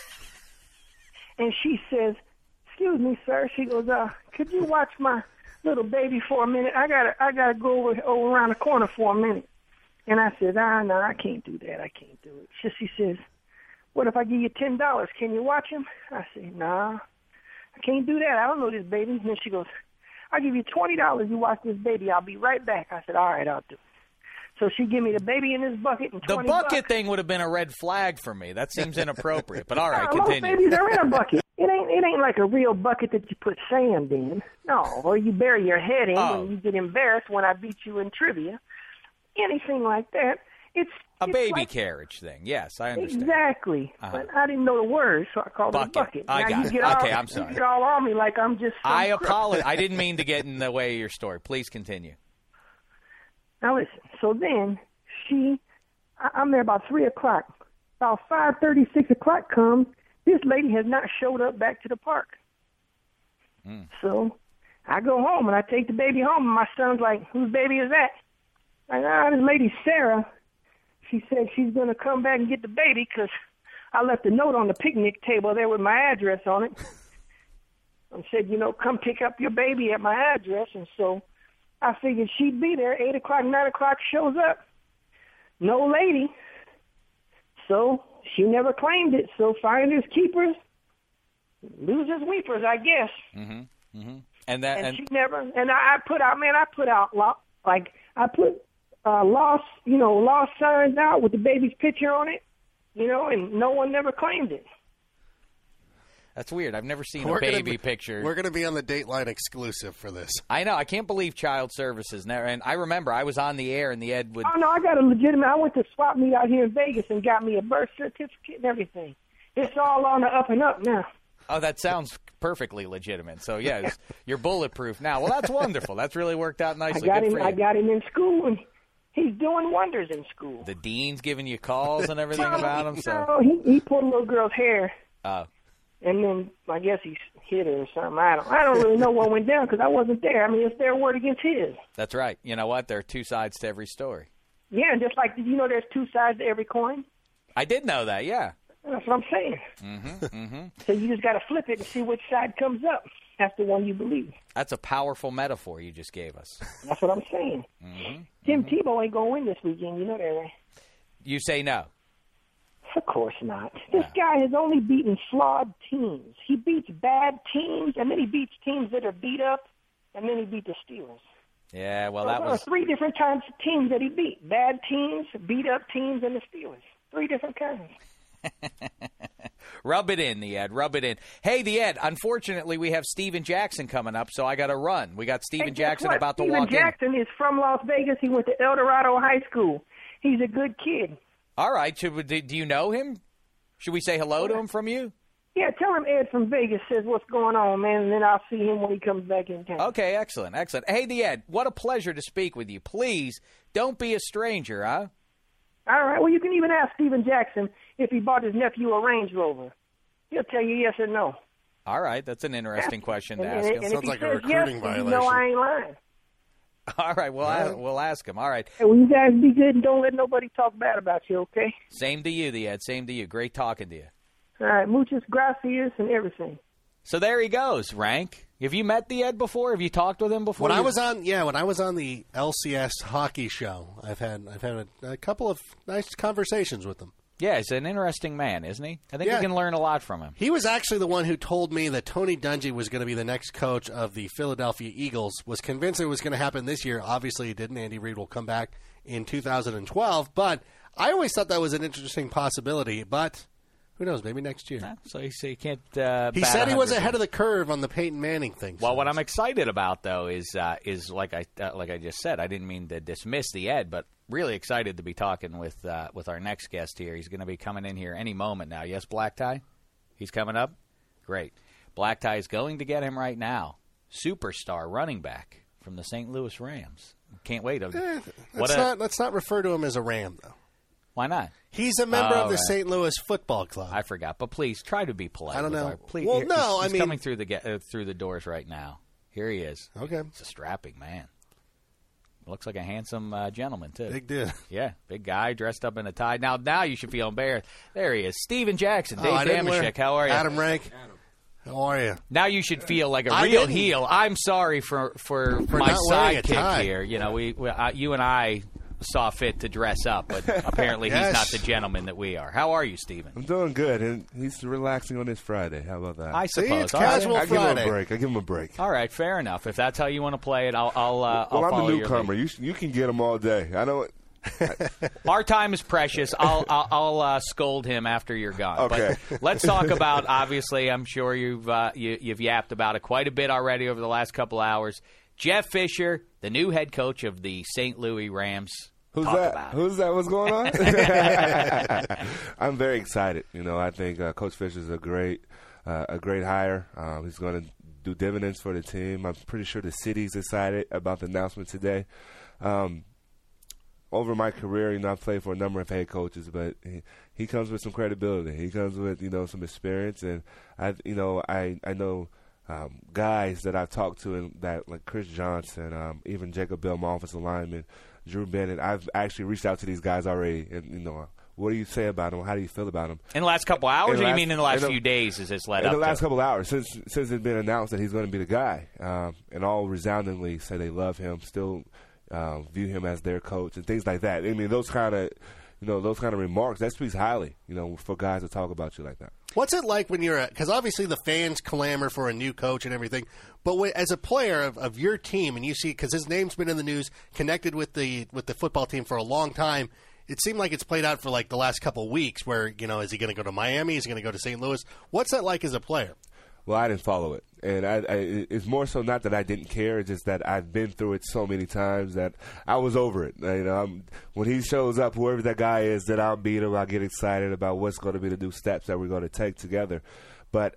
And she says, "Excuse me, sir." She goes, "Could you watch my little baby for a minute? I gotta go over around the corner for a minute." And I said, "No, I can't do that. I can't do it." She says, "What if I give you $10? Can you watch him?" I said, "Nah, I can't do that. I don't know this baby." And then she goes, "I'll give you $20. You watch this baby. I'll be right back." I said, "All right, I'll do it." So she gave me the baby in this bucket and $20. The bucket thing would have been a red flag for me. That seems inappropriate. But all right, continue. Most babies are in a bucket. It ain't like a real bucket that you put sand in. No, or you bury your head in when you get embarrassed when I beat you in trivia. Anything like that. It's a baby like, carriage thing. Yes, I understand. Exactly. But I didn't know the words, so I called it a bucket. I got it. Okay, I'm sorry. You get all on me like I'm just I apologize. I didn't mean to get in the way of your story. Please continue. Now listen. So then I'm there about 3 o'clock. About 5:30, 6 o'clock comes. This lady has not showed up back to the park. So I go home and I take the baby home, and my son's like, "Whose baby is that?" This lady, Sarah, she said she's going to come back and get the baby because I left a note on the picnic table there with my address on it. And said, "Come pick up your baby at my address." And so I figured she'd be there. 8 o'clock, 9 o'clock shows up. No lady. So she never claimed it. So finders keepers, losers weepers, I guess. And she never. And I put out lost signs out with the baby's picture on it, and no one never claimed it. That's weird. I've never seen a baby picture. We're going to be on the Dateline exclusive for this. I know. I can't believe Child Services never. And I remember I was on the air and the Ed would. Oh no, I got a legitimate. I went to swap meet out here in Vegas and got me a birth certificate and everything. It's all on the up and up now. Oh, that sounds perfectly legitimate. So yes, you're bulletproof now. Well, that's wonderful. That's really worked out nicely. I got him in school, and he's doing wonders in school. The dean's giving you calls and everything about him. So he pulled a little girl's hair. Oh. And then I guess he hit her or something. I don't really know what went down because I wasn't there. I mean, it's their word against his. That's right. You know what? There are two sides to every story. Yeah, and just like, did you know there's two sides to every coin? I did know that, yeah. That's what I'm saying. So you just got to flip it and see which side comes up. That's the one you believe. That's a powerful metaphor you just gave us. That's what I'm saying. Tim Tebow ain't going to win this weekend. You know that, right? You say no. Of course not. This guy has only beaten flawed teams. He beats bad teams, and then he beats teams that are beat up, and then he beat the Steelers. Yeah, well, that was 3 different types of teams that he beat. Bad teams, beat up teams, and the Steelers. 3 different kinds. Rub it in, the Ed. Rub it in. Hey, the Ed, unfortunately, we have Steven Jackson coming up, so I got to run. We got Steven Jackson about to walk in. Steven Jackson is from Las Vegas. He went to El Dorado High School. He's a good kid. All right. Do you know him? Should we say hello to him from you? Yeah, tell him Ed from Vegas says what's going on, man, and then I'll see him when he comes back in town. Okay, excellent. Hey, the Ed, what a pleasure to speak with you. Please, don't be a stranger, huh? All right. Well, you can even ask Steven Jackson if he bought his nephew a Range Rover. He'll tell you yes or no. All right. That's an interesting question to ask him. Sounds like a recruiting violation. No, I ain't lying. All right, we'll ask him. All right. Hey, well, you guys be good and don't let nobody talk bad about you, okay? Same to you, the Ed. Same to you. Great talking to you. All right, muchas gracias and everything. So there he goes, Rank. Have you met the Ed before? Have you talked with him before? When I was on the LCS hockey show, I've had a couple of nice conversations with him. Yeah, he's an interesting man, isn't he? I think you can learn a lot from him. He was actually the one who told me that Tony Dungy was going to be the next coach of the Philadelphia Eagles, was convinced it was going to happen this year. Obviously, it didn't. Andy Reid will come back in 2012. But I always thought that was an interesting possibility. But who knows? Maybe next year. So you can't. He said he was ahead of the curve on the Peyton Manning thing. Well, what I'm excited about, though, is like I just said, I didn't mean to dismiss the Ed, but really excited to be talking with our next guest here. He's going to be coming in here any moment now. Yes, Black Tie? He's coming up? Great. Black Tie is going to get him right now. Superstar running back from the St. Louis Rams. Can't wait. Let's not refer to him as a Ram, though. Why not? He's a member of the St. Louis Football Club. I forgot, but please try to be polite. I don't know. Please, well, no, he's coming through the doors right now. Here he is. Okay, he's a strapping man. Looks like a handsome gentleman too. Big dude. Yeah, big guy dressed up in a tie. Now you should feel embarrassed. There he is, Steven Jackson. Dave Damashek. How are you? Adam Rank. How are you? Now you should feel like a real heel. I'm sorry for my sidekick here. You know, you and I saw fit to dress up, but apparently he's not the gentleman that we are. How are you, Steven? I'm doing good, and he's relaxing on this Friday. How about that? I suppose. See, it's casual Friday. I give him a break. All right, fair enough. If that's how you want to play it, I'll I'm follow a newcomer. You can get him all day. I know it. Our time is precious. I'll scold him after you're gone. Okay. But let's talk about. Obviously, I'm sure you've yapped about it quite a bit already over the last couple hours. Jeff Fisher, the new head coach of the St. Louis Rams. Who's that? Who's that? What's going on? I'm very excited. You know, I think Coach Fisher's a great hire. He's going to do dividends for the team. I'm pretty sure the city's excited about the announcement today. Over my career, you know, I've played for a number of head coaches, but he comes with some credibility. He comes with, you know, some experience, and I know guys that I've talked to, and that like Chris Johnson, even Jacob Bell, my offensive lineman, Drew Bennett. I've actually reached out to these guys already, and you know, what do you say about them? How do you feel about them? In the last couple hours, or you mean in the last few days? As it's led up? In the last couple hours, since it's been announced that he's going to be the guy, and all resoundingly say they love him, still view him as their coach, and things like that. I mean, those kind of remarks, that speaks highly, you know, for guys to talk about you like that. What's it like when you're because obviously the fans clamor for a new coach and everything, but as a player of your team, and you see, because his name's been in the news, connected with the football team for a long time, it seemed like it's played out for like the last couple of weeks where, you know, is he going to go to Miami? Is he going to go to St. Louis? What's that like as a player? Well, I didn't follow it, and it's more so not that I didn't care, it's just that I've been through it so many times that I was over it. You know, when he shows up, whoever that guy is, that I'll beat him. I get excited about what's going to be the new steps that we're going to take together. But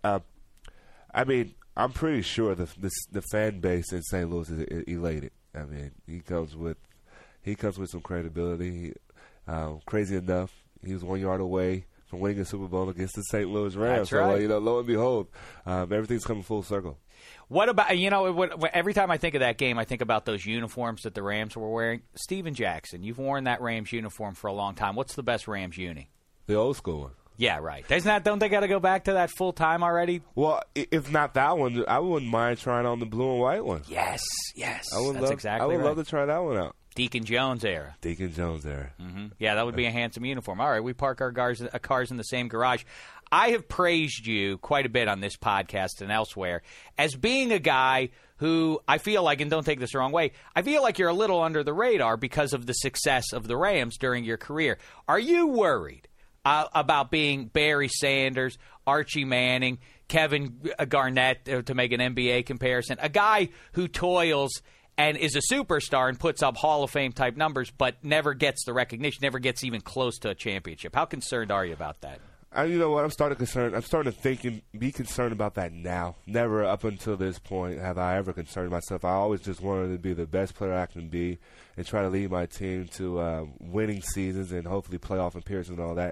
I mean, I'm pretty sure the fan base in St. Louis is elated. I mean, he comes with some credibility. Crazy enough, he was 1 yard away from winning a Super Bowl against the St. Louis Rams. That's right. So, you know, lo and behold, everything's coming full circle. What about, you know, every time I think of that game, I think about those uniforms that the Rams were wearing. Steven Jackson, you've worn that Rams uniform for a long time. What's the best Rams uni? The old school one. Yeah, right. Don't they got to go back to that full time already? Well, if not that one, I wouldn't mind trying on the blue and white one. Yes. I would love to try that one out. Deacon Jones era. Mm-hmm. Yeah, that would be a handsome uniform. All right, we park our cars in the same garage. I have praised you quite a bit on this podcast and elsewhere as being a guy who I feel like, and don't take this the wrong way, I feel like you're a little under the radar because of the success of the Rams during your career. Are you worried about being Barry Sanders, Archie Manning, Kevin Garnett, to make an NBA comparison, a guy who toils and is a superstar and puts up Hall of Fame type numbers, but never gets the recognition, never gets even close to a championship? How concerned are you about that? You know what? I'm starting to think and be concerned about that now. Never up until this point have I ever concerned myself. I always just wanted to be the best player I can be and try to lead my team to winning seasons and hopefully playoff appearances and all that.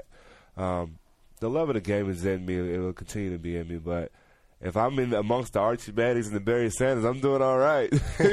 The love of the game is in me. It will continue to be in me, but if I'm in amongst the Archie Mannings and the Barry Sanders, I'm doing all right.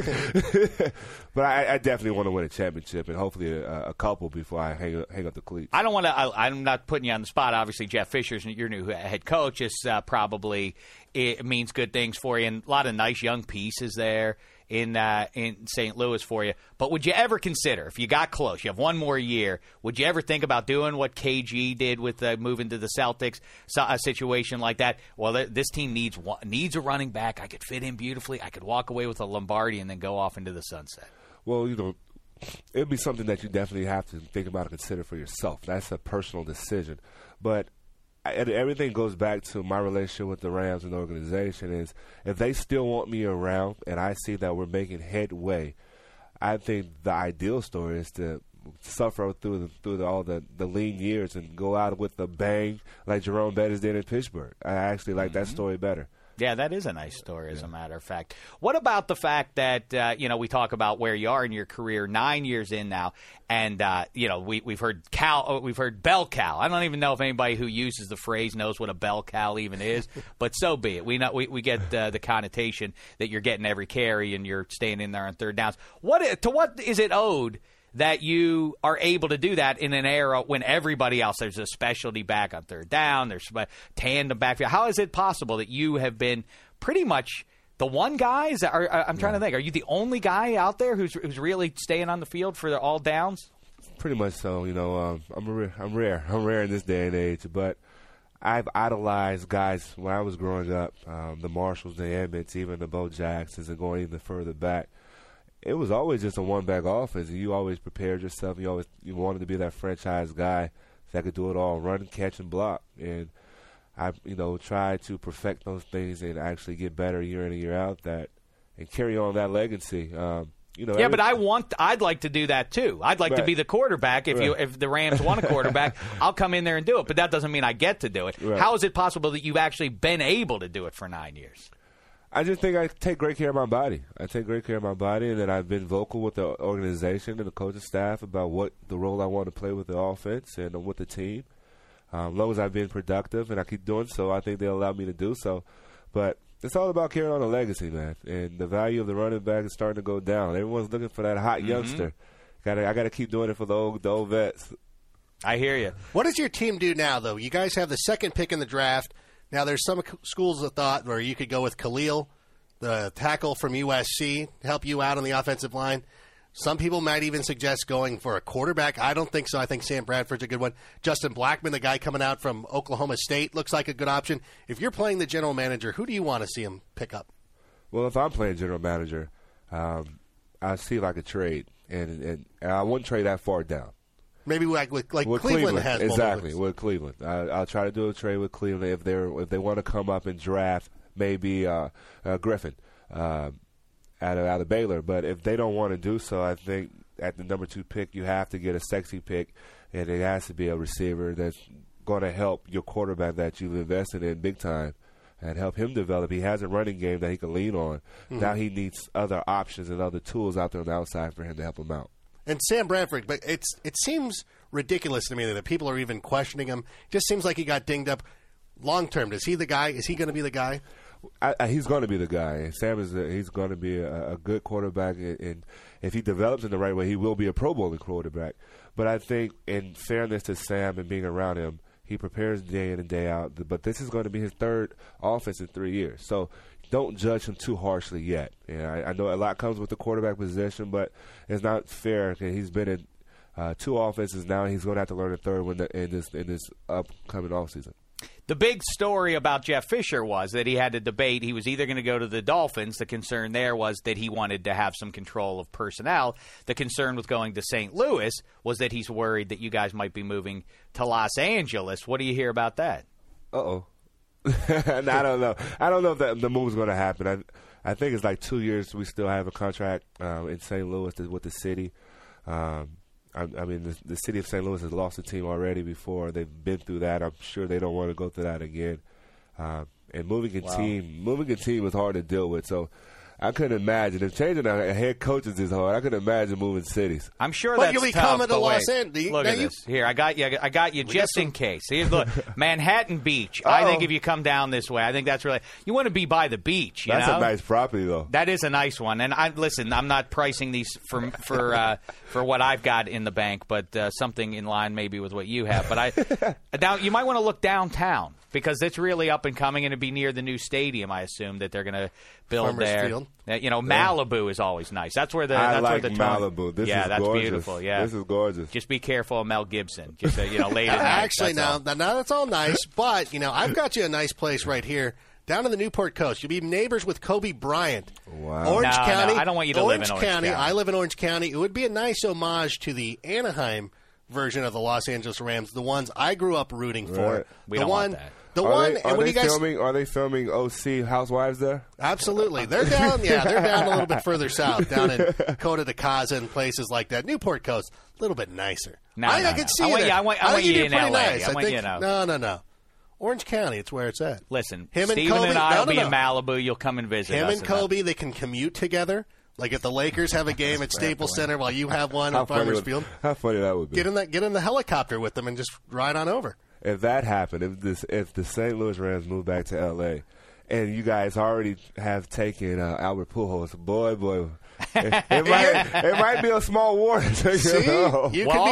But I definitely want to win a championship and hopefully a couple before I hang up the cleats. I don't want to. I'm not putting you on the spot. Obviously, Jeff Fisher's your new head coach. Probably it means good things for you, and a lot of nice young pieces there in St. Louis for you. But would you ever consider, if you got close, you have one more year, would you ever think about doing what KG did with moving to the Celtics, a situation like that? Well, this team needs a running back. I could fit in beautifully. I could walk away with a Lombardi and then go off into the sunset. Well, you know, it would be something that you definitely have to think about and consider for yourself. That's a personal decision. But everything goes back to my relationship with the Rams and the organization is if they still want me around and I see that we're making headway, I think the ideal story is to suffer through all the lean years and go out with a bang like Jerome Bettis did in Pittsburgh. I actually like that story better. Yeah, that is a nice story, as a matter of fact. What about the fact that, we talk about where you are in your career, 9 years in now, and, we've heard bell cow. I don't even know if anybody who uses the phrase knows what a bell cow even is, but so be it. We get the connotation that you're getting every carry and you're staying in there on third downs. To what is it owed that you are able to do that in an era when everybody else, there's a specialty back on third down, there's tandem backfield? How is it possible that you have been pretty much the one guy? I'm trying to think. Are you the only guy out there who's really staying on the field for all downs? Pretty much so. I'm rare in this day and age, but I've idolized guys when I was growing up, the Marshalls, the Emmets, even the Bo Jacksons, and going even further back. It was always just a one-back offense, and you always prepared yourself. You wanted to be that franchise guy that could do it all, run, catch, and block. And I, tried to perfect those things and actually get better year in and year out and carry on that legacy. But I'd like to do that too. I'd like to be the quarterback. If the Rams want a quarterback, I'll come in there and do it. But that doesn't mean I get to do it. Right. How is it possible that you've actually been able to do it for 9 years? I just think I take great care of my body. And then I've been vocal with the organization and the coaching staff about what the role I want to play with the offense and with the team. As long as I've been productive and I keep doing so, I think they'll allow me to do so. But it's all about carrying on a legacy, man. And the value of the running back is starting to go down. Everyone's looking for that hot youngster. I got to keep doing it for the old vets. I hear you. What does your team do now, though? You guys have the second pick in the draft. Now, there's some schools of thought where you could go with Khalil, the tackle from USC, to help you out on the offensive line. Some people might even suggest going for a quarterback. I don't think so. I think Sam Bradford's a good one. Justin Blackman, the guy coming out from Oklahoma State, looks like a good option. If you're playing the general manager, who do you want to see him pick up? Well, if I'm playing general manager, I see like a trade, and I wouldn't trade that far down. Maybe like Cleveland has. Exactly, with Cleveland. I'll try to do a trade with Cleveland if they want to come up and draft maybe Griffin out of Baylor. But if they don't want to do so, I think at the number 2 pick you have to get a sexy pick, and it has to be a receiver that's going to help your quarterback that you've invested in big time and help him develop. He has a running game that he can lean on. Mm-hmm. Now he needs other options and other tools out there on the outside for him to help him out. And Sam Bradford, but it seems ridiculous to me that people are even questioning him. It just seems like he got dinged up. Long term, is he the guy? Is he going to be the guy? He's going to be the guy. Sam he's going to be a good quarterback, and if he develops in the right way, he will be a Pro Bowling quarterback. But I think, in fairness to Sam and being around him, he prepares day in and day out. But this is going to be his third offense in 3 years, so don't judge him too harshly yet. And I know a lot comes with the quarterback position, but it's not fair. He's been in 2 offenses now. He's going to have to learn a third one in this upcoming offseason. The big story about Jeff Fisher was that he had to debate. He was either going to go to the Dolphins. The concern there was that he wanted to have some control of personnel. The concern with going to St. Louis was that he's worried that you guys might be moving to Los Angeles. What do you hear about that? Uh-oh. I don't know. I don't know if the move's going to happen. I think it's like 2 years we still have a contract in St. Louis with the city. I mean, the city of St. Louis has lost a team already before. They've been through that. I'm sure they don't want to go through that again. And moving a team is hard to deal with. So I couldn't imagine. If changing a head coaches is hard, I couldn't imagine moving cities. I'm sure that's tough. Coming to Los Angeles. Look at this. Here, I got you just in case. Here, look, Manhattan Beach. I think if you come down this way, I think that's really – you want to be by the beach, That's a nice property, though. That is a nice one. And listen, I'm not pricing these for what I've got in the bank, but something in line maybe with what you have. But now you might want to look downtown, because it's really up and coming, and it'd be near the new stadium, I assume, that they're going to build Farmers there. Field. Malibu is always nice. That's where the Malibu. This is that's gorgeous. Beautiful. Yeah, this is gorgeous. Just be careful of Mel Gibson. Just late at night. Actually, now that's all nice, but I've got you a nice place right here. Down in the Newport Coast. You'll be neighbors with Kobe Bryant. Wow. Orange County. No, I don't want you to live in Orange County. I live in Orange County. It would be a nice homage to the Anaheim version of the Los Angeles Rams, the ones I grew up rooting for. Right. We don't want that. Are they filming OC Housewives there? Absolutely. They're down. Yeah, they're down a little bit further south, down in Costa de Casa and places like that. Newport Coast, a little bit nicer. I can see I want you in LA. nice. I want you in LA. No. Orange County. It's where it's at. Listen, Him and Steven Kobe- and I will no, be no. in Malibu. You'll come and visit Him us. and Kobe, they can commute together. Like if the Lakers have a game at Staples Center while you have one How at funny Farmers would- Field, How funny that would be. get in the helicopter with them and just ride on over. If that happened, if the St. Louis Rams moved back to L.A., and you guys already have taken Albert Pujols, boy, it might be a small war. See, know.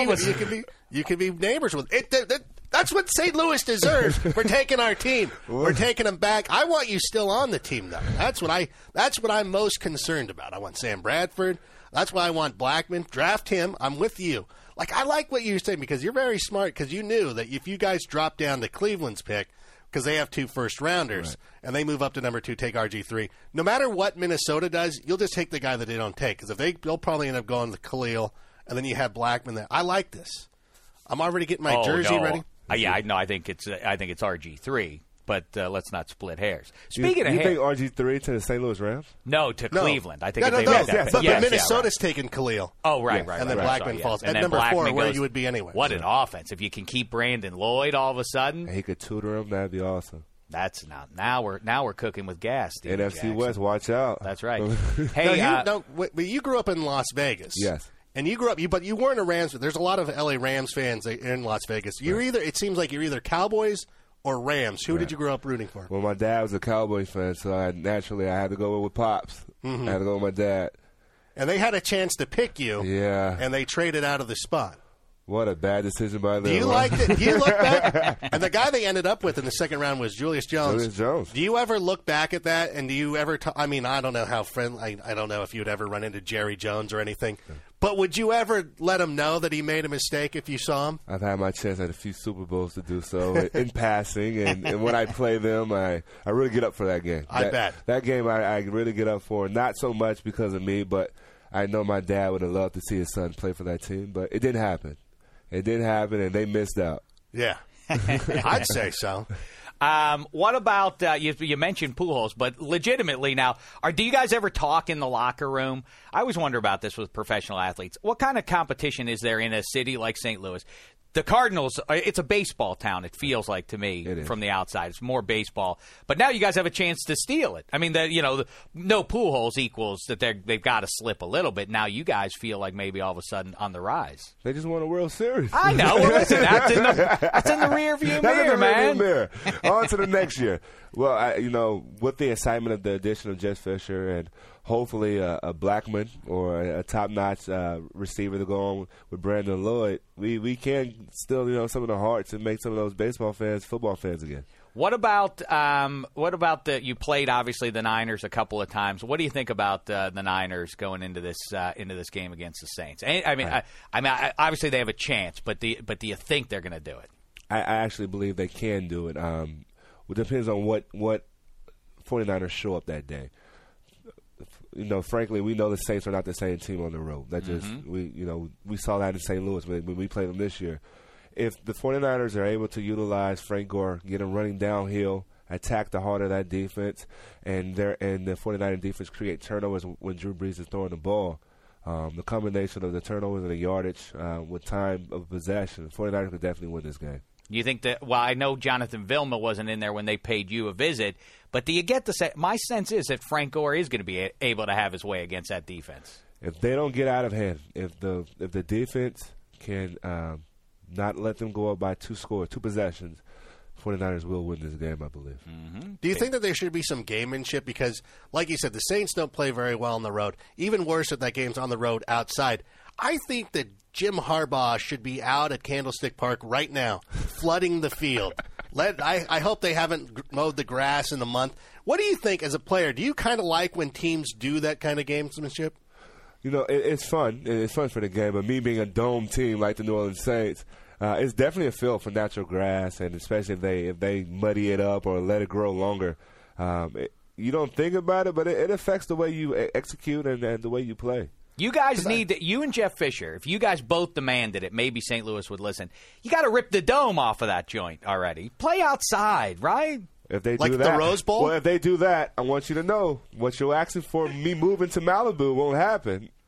you could be neighbors with it. That's what St. Louis deserves. We're taking our team. We're taking them back. I want you still on the team, though. That's what I'm most concerned about. I want Sam Bradford. That's why I want Blackman. Draft him. I'm with you. Like, I like what you're saying because you're very smart because you knew that if you guys drop down to Cleveland's pick, because they have 2 first-rounders, Right. and they move up to number 2, take RG3. No matter what Minnesota does, you'll just take the guy that they don't take because they'll probably end up going to Khalil, and then you have Blackman there. I like this. I'm already getting my jersey ready. I think it's RG3, but let's not split hairs. Speaking of you hair, think RG3 to the St. Louis Rams? no, to Cleveland. I think No, if they no, make that pick. but Minnesota's taking Khalil. Oh, right, Yes. right. And then right, Blackman sorry, falls. yes. And At then number Blackman 4, where goes- you would be anyway. What an offense! If you can keep Brandon Lloyd all of a sudden, He could tutor him. That'd be awesome. that's now we're cooking with gas. Steve NFC Jackson. West, watch out. That's right. Hey, Hey, but you grew up in Las Vegas. Yes. And you grew up, but you weren't a Rams. There's a lot of LA Rams fans in Las Vegas. It seems like you're either Cowboys or Rams. Who did you grow up rooting for? Well, my dad was a Cowboys fan, so I had to go with Pops. Mm-hmm. I had to go with my dad. And they had a chance to pick you. Yeah. And they traded out of the spot. What a bad decision by them. Do you like it? Do you look back? And the guy they ended up with in the second round was Julius Jones. Julius Jones. Do you ever look back at that? And do you ever? I don't know how friendly. I don't know if you'd ever run into Jerry Jones or anything. But would you ever let him know that he made a mistake if you saw him? I've had my chance at a few Super Bowls to do so in passing, and when I play them, I really get up for that game. I bet. That game I really get up for, not so much because of me, but I know my dad would have loved to see his son play for that team, but it didn't happen. It didn't happen, and they missed out. Yeah. I'd say so. What about you mentioned Pujols, but legitimately now, do you guys ever talk in the locker room? I always wonder about this with professional athletes. What kind of competition is there in a city like St. Louis? The Cardinals, it's a baseball town, it feels like to me from the outside. It's more baseball. But now you guys have a chance to steal it. I mean, no Pujols equals that they've got to slip a little bit. Now you guys feel like maybe all of a sudden on the rise. They just won a World Series. I know. Well, listen, that's in the rear view mirror, man. Mirror. On to the next year. Well, with the assignment of the addition of Jeff Fisher and hopefully a Blackman or a top-notch receiver to go on with Brandon Lloyd, we can still, some of the hearts and make some of those baseball fans football fans again. What about you played obviously the Niners a couple of times. What do you think about the Niners going into this game against the Saints? I mean, obviously they have a chance, but do you think they're going to do it? I actually believe they can do it. It depends on what 49ers show up that day. Frankly, we know the Saints are not the same team on the road. That just we saw that in St. Louis when we played them this year. If the 49ers are able to utilize Frank Gore, get him running downhill, attack the heart of that defense, and the 49er defense create turnovers when Drew Brees is throwing the ball, the combination of the turnovers and the yardage with time of possession, the 49ers could definitely win this game. You think that? Well, I know Jonathan Vilma wasn't in there when they paid you a visit, but do you get the sense? My sense is that Frank Gore is going to be able to have his way against that defense. If they don't get out of hand, if the defense can not let them go up by 2 possessions, 49ers will win this game, I believe. Mm-hmm. Do you think that there should be some gamemanship? Because, like you said, the Saints don't play very well on the road. Even worse if that game's on the road outside. I think that Jim Harbaugh should be out at Candlestick Park right now, flooding the field. I hope they haven't mowed the grass in a month. What do you think as a player? Do you kind of like when teams do that kind of gamesmanship? It's fun. It's fun for the game. But me being a dome team like the New Orleans Saints, it's definitely a field for natural grass, and especially if they muddy it up or let it grow longer. You don't think about it, but it affects the way you execute and the way you play. You guys you and Jeff Fisher, if you guys both demanded it, maybe St. Louis would listen. You got to rip the dome off of that joint already. Play outside, right? If they like do the that, Rose Bowl? Well, if they do that, I want you to know what you're asking for me moving to Malibu won't happen.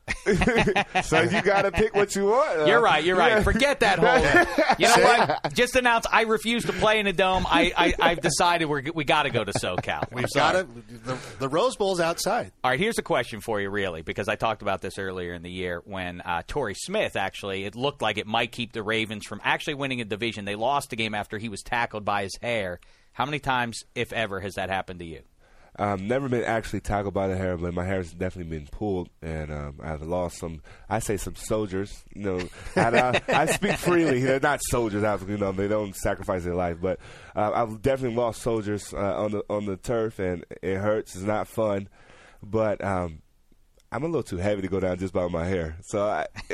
So you got to pick what you want. You're right. Yeah. Forget that whole. You know what? Just announce I refuse to play in a dome. I've decided we got to go to SoCal. We've got to. The Rose Bowl's outside. All right. Here's a question for you, really, because I talked about this earlier in the year when Torrey Smith it looked like it might keep the Ravens from actually winning a division. They lost the game after he was tackled by his hair. How many times, if ever, has that happened to you? Never been actually tackled by the hair, but my hair has definitely been pulled, and I've lost some soldiers. I speak freely. They're not soldiers, they don't sacrifice their life, but I've definitely lost soldiers on the turf, and it hurts. It's not fun, but I'm a little too heavy to go down just by my hair. So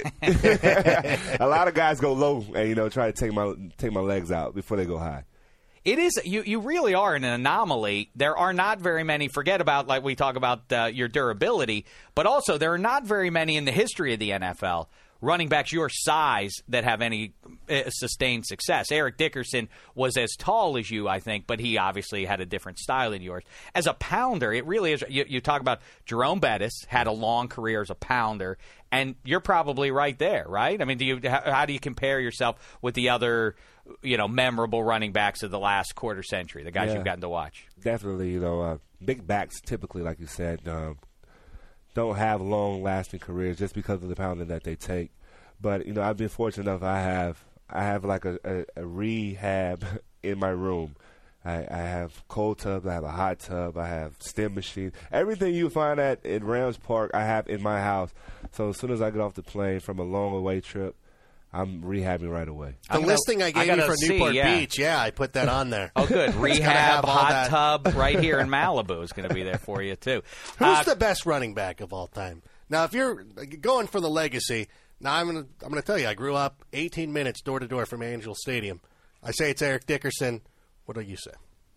a lot of guys go low and try to take my legs out before they go high. It is you really are an anomaly. There are not very many. Forget about like we talk about your durability, but also there are not very many in the history of the NFL running backs your size that have any sustained success. Eric Dickerson was as tall as you, I think, but he obviously had a different style than yours. As a pounder, it really is. You talk about Jerome Bettis had a long career as a pounder, and you're probably right there, right? I mean, how do you compare yourself with the other memorable running backs of the last quarter century, the guys you've gotten to watch? Definitely, big backs typically, like you said, don't have long-lasting careers just because of the pounding that they take. But I've been fortunate enough. I have like a rehab in my room. I have cold tubs. I have a hot tub. I have stim machines. Everything you find at Rams Park, I have in my house. So as soon as I get off the plane from a long away trip, I'm rehabbing right away. The listing I gave you for Newport Beach, I put that on there. Oh, good. Rehab, hot tub right here in Malibu is going to be there for you, too. Who's the best running back of all time? Now, if you're going for the legacy, now I'm going to tell you, I grew up 18 minutes door-to-door from Angel Stadium. I say it's Eric Dickerson. What do you say?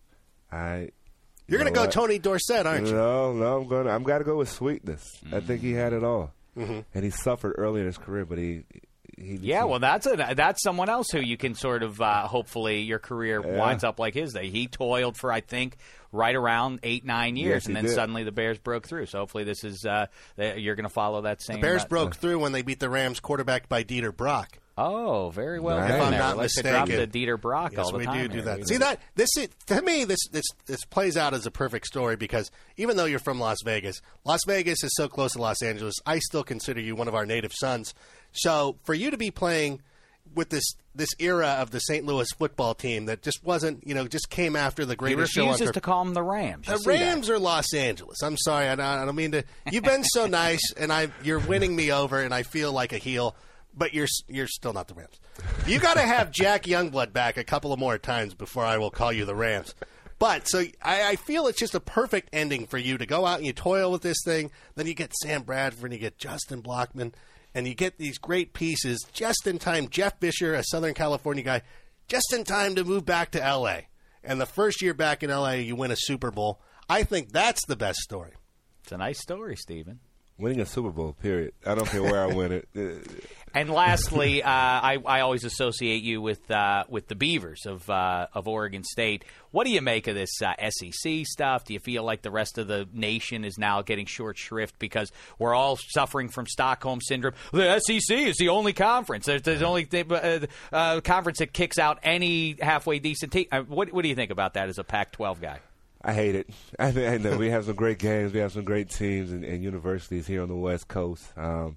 You're going to go Tony Dorsett, aren't you? No, I'm got to go with sweetness. I think he had it all. Mm-hmm. And he suffered early in his career, but well, that's someone else who you can sort of hopefully your career winds up like his. He toiled for, I think, right around 8-9 years, yes, and then suddenly the Bears broke through. So hopefully this is you're going to follow that same. The Bears broke through when they beat the Rams, quarterbacked by Dieter Brock. Oh, very well done. If I'm not mistaken, drop the Dieter Brock yes, all the time. Yes, we do that. See to me, this plays out as a perfect story because even though you're from Las Vegas is so close to Los Angeles. I still consider you one of our native sons. So for you to be playing with this era of the St. Louis football team that just wasn't, just came after the greatest show. He refuses to call them the Rams. The Rams are Los Angeles. I'm sorry, I don't mean to. You've been so nice, and you're winning me over, and I feel like a heel. But you're still not the Rams. You got to have Jack Youngblood back a couple of more times before I will call you the Rams. But so I feel it's just a perfect ending for you to go out and you toil with this thing. Then you get Sam Bradford and you get Justin Blockman. And you get these great pieces just in time. Jeff Fisher, a Southern California guy, just in time to move back to L.A. And the first year back in L.A., you win a Super Bowl. I think that's the best story. It's a nice story, Stephen. Winning a Super Bowl, period. I don't care where I win it. And lastly, I always associate you with the Beavers of Oregon State. What do you make of this SEC stuff? Do you feel like the rest of the nation is now getting short shrift because we're all suffering from Stockholm Syndrome? The SEC is the only conference. There's only conference that kicks out any halfway decent team. What do you think about that as a Pac-12 guy? I hate it. I know we have some great games. We have some great teams and universities here on the West Coast.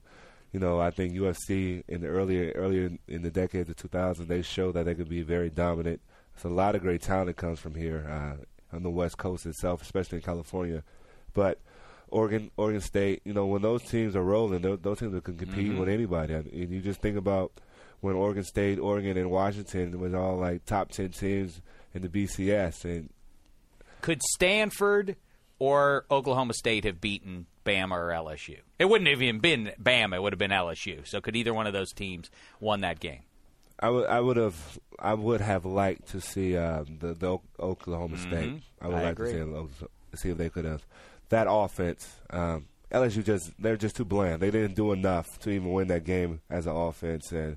I think USC in the earlier in the decades of 2000, they showed that they could be very dominant. So a lot of great talent that comes from here on the West Coast itself, especially in California. But Oregon State, when those teams are rolling, those teams can compete with anybody. And you just think about when Oregon State, Oregon, and Washington was all like top 10 teams in the BCS. And could Stanford or Oklahoma State have beaten Bama or LSU? It wouldn't have even been Bama. It would have been LSU. So could either one of those teams won that game? I would have liked to see the Oklahoma State. I would like to see if they could have that offense. LSU they're just too bland. They didn't do enough to even win that game as an offense. And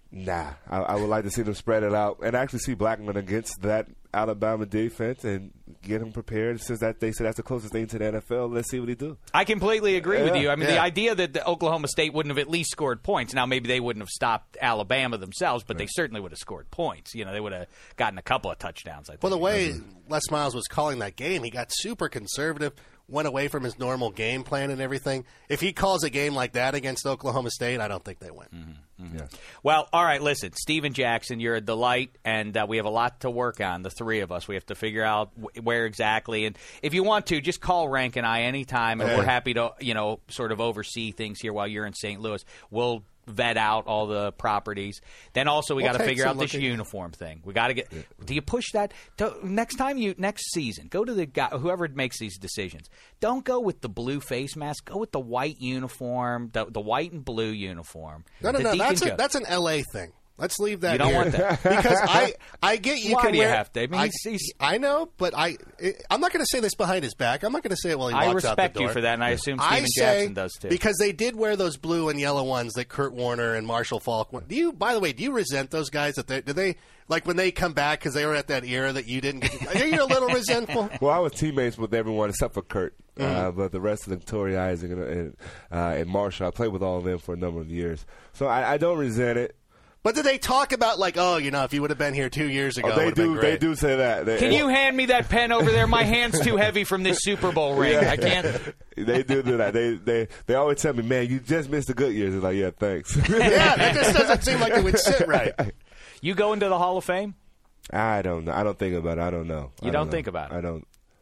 I would like to see them spread it out and actually see Blackman against that Alabama defense and get him prepared. Since that they said that's the closest thing to the NFL, let's see what he do. I completely agree with you. I mean, the idea that the Oklahoma State wouldn't have at least scored points. Now, maybe they wouldn't have stopped Alabama themselves, but they certainly would have scored points. You know, they would have gotten a couple of touchdowns, I think. Well, the way Les Miles was calling that game, he got super conservative, went away from his normal game plan and everything. If he calls a game like that against Oklahoma State, I don't think they win. Yeah. Well, all right, listen, Steven Jackson, you're a delight, and we have a lot to work on, the three of us. We have to figure out where exactly. And if you want to, just call Rank and I anytime, and we're happy to, sort of oversee things here while you're in St. Louis. We'll vet out all the properties. Then also we got to figure out this uniform thing. We got to get. Do you push that next season? Go to the guy, whoever makes these decisions. Don't go with the blue face mask. Go with the white uniform, the white and blue uniform. No. That's an LA thing. Let's leave that. You don't want that because I get you. Why can do you wear, have to? I mean, I know, but I'm not going to say this behind his back. I'm not going to say it while he walks out the door. I respect you for that, and I assume Steven Jackson does too. Because they did wear those blue and yellow ones that Kurt Warner and Marshall Faulk wore. By the way, do you resent those guys? Do they like when they come back because they were at that era that you didn't get? Are you a little resentful? Well, I was teammates with everyone except for Kurt. But the rest of them, Torrey Isaac and Marshall, I played with all of them for a number of years. So I don't resent it. But did they talk about, if you would have been here 2 years ago, they do say that. Can you hand me that pen over there? My hand's too heavy from this Super Bowl ring. Yeah. I can't. They do that. They always tell me, man, you just missed the good years. It's like, yeah, thanks. Yeah, that just doesn't seem like it would sit right. You go into the Hall of Fame? I don't know. I don't think about it. I don't know. You don't think about it? I don't.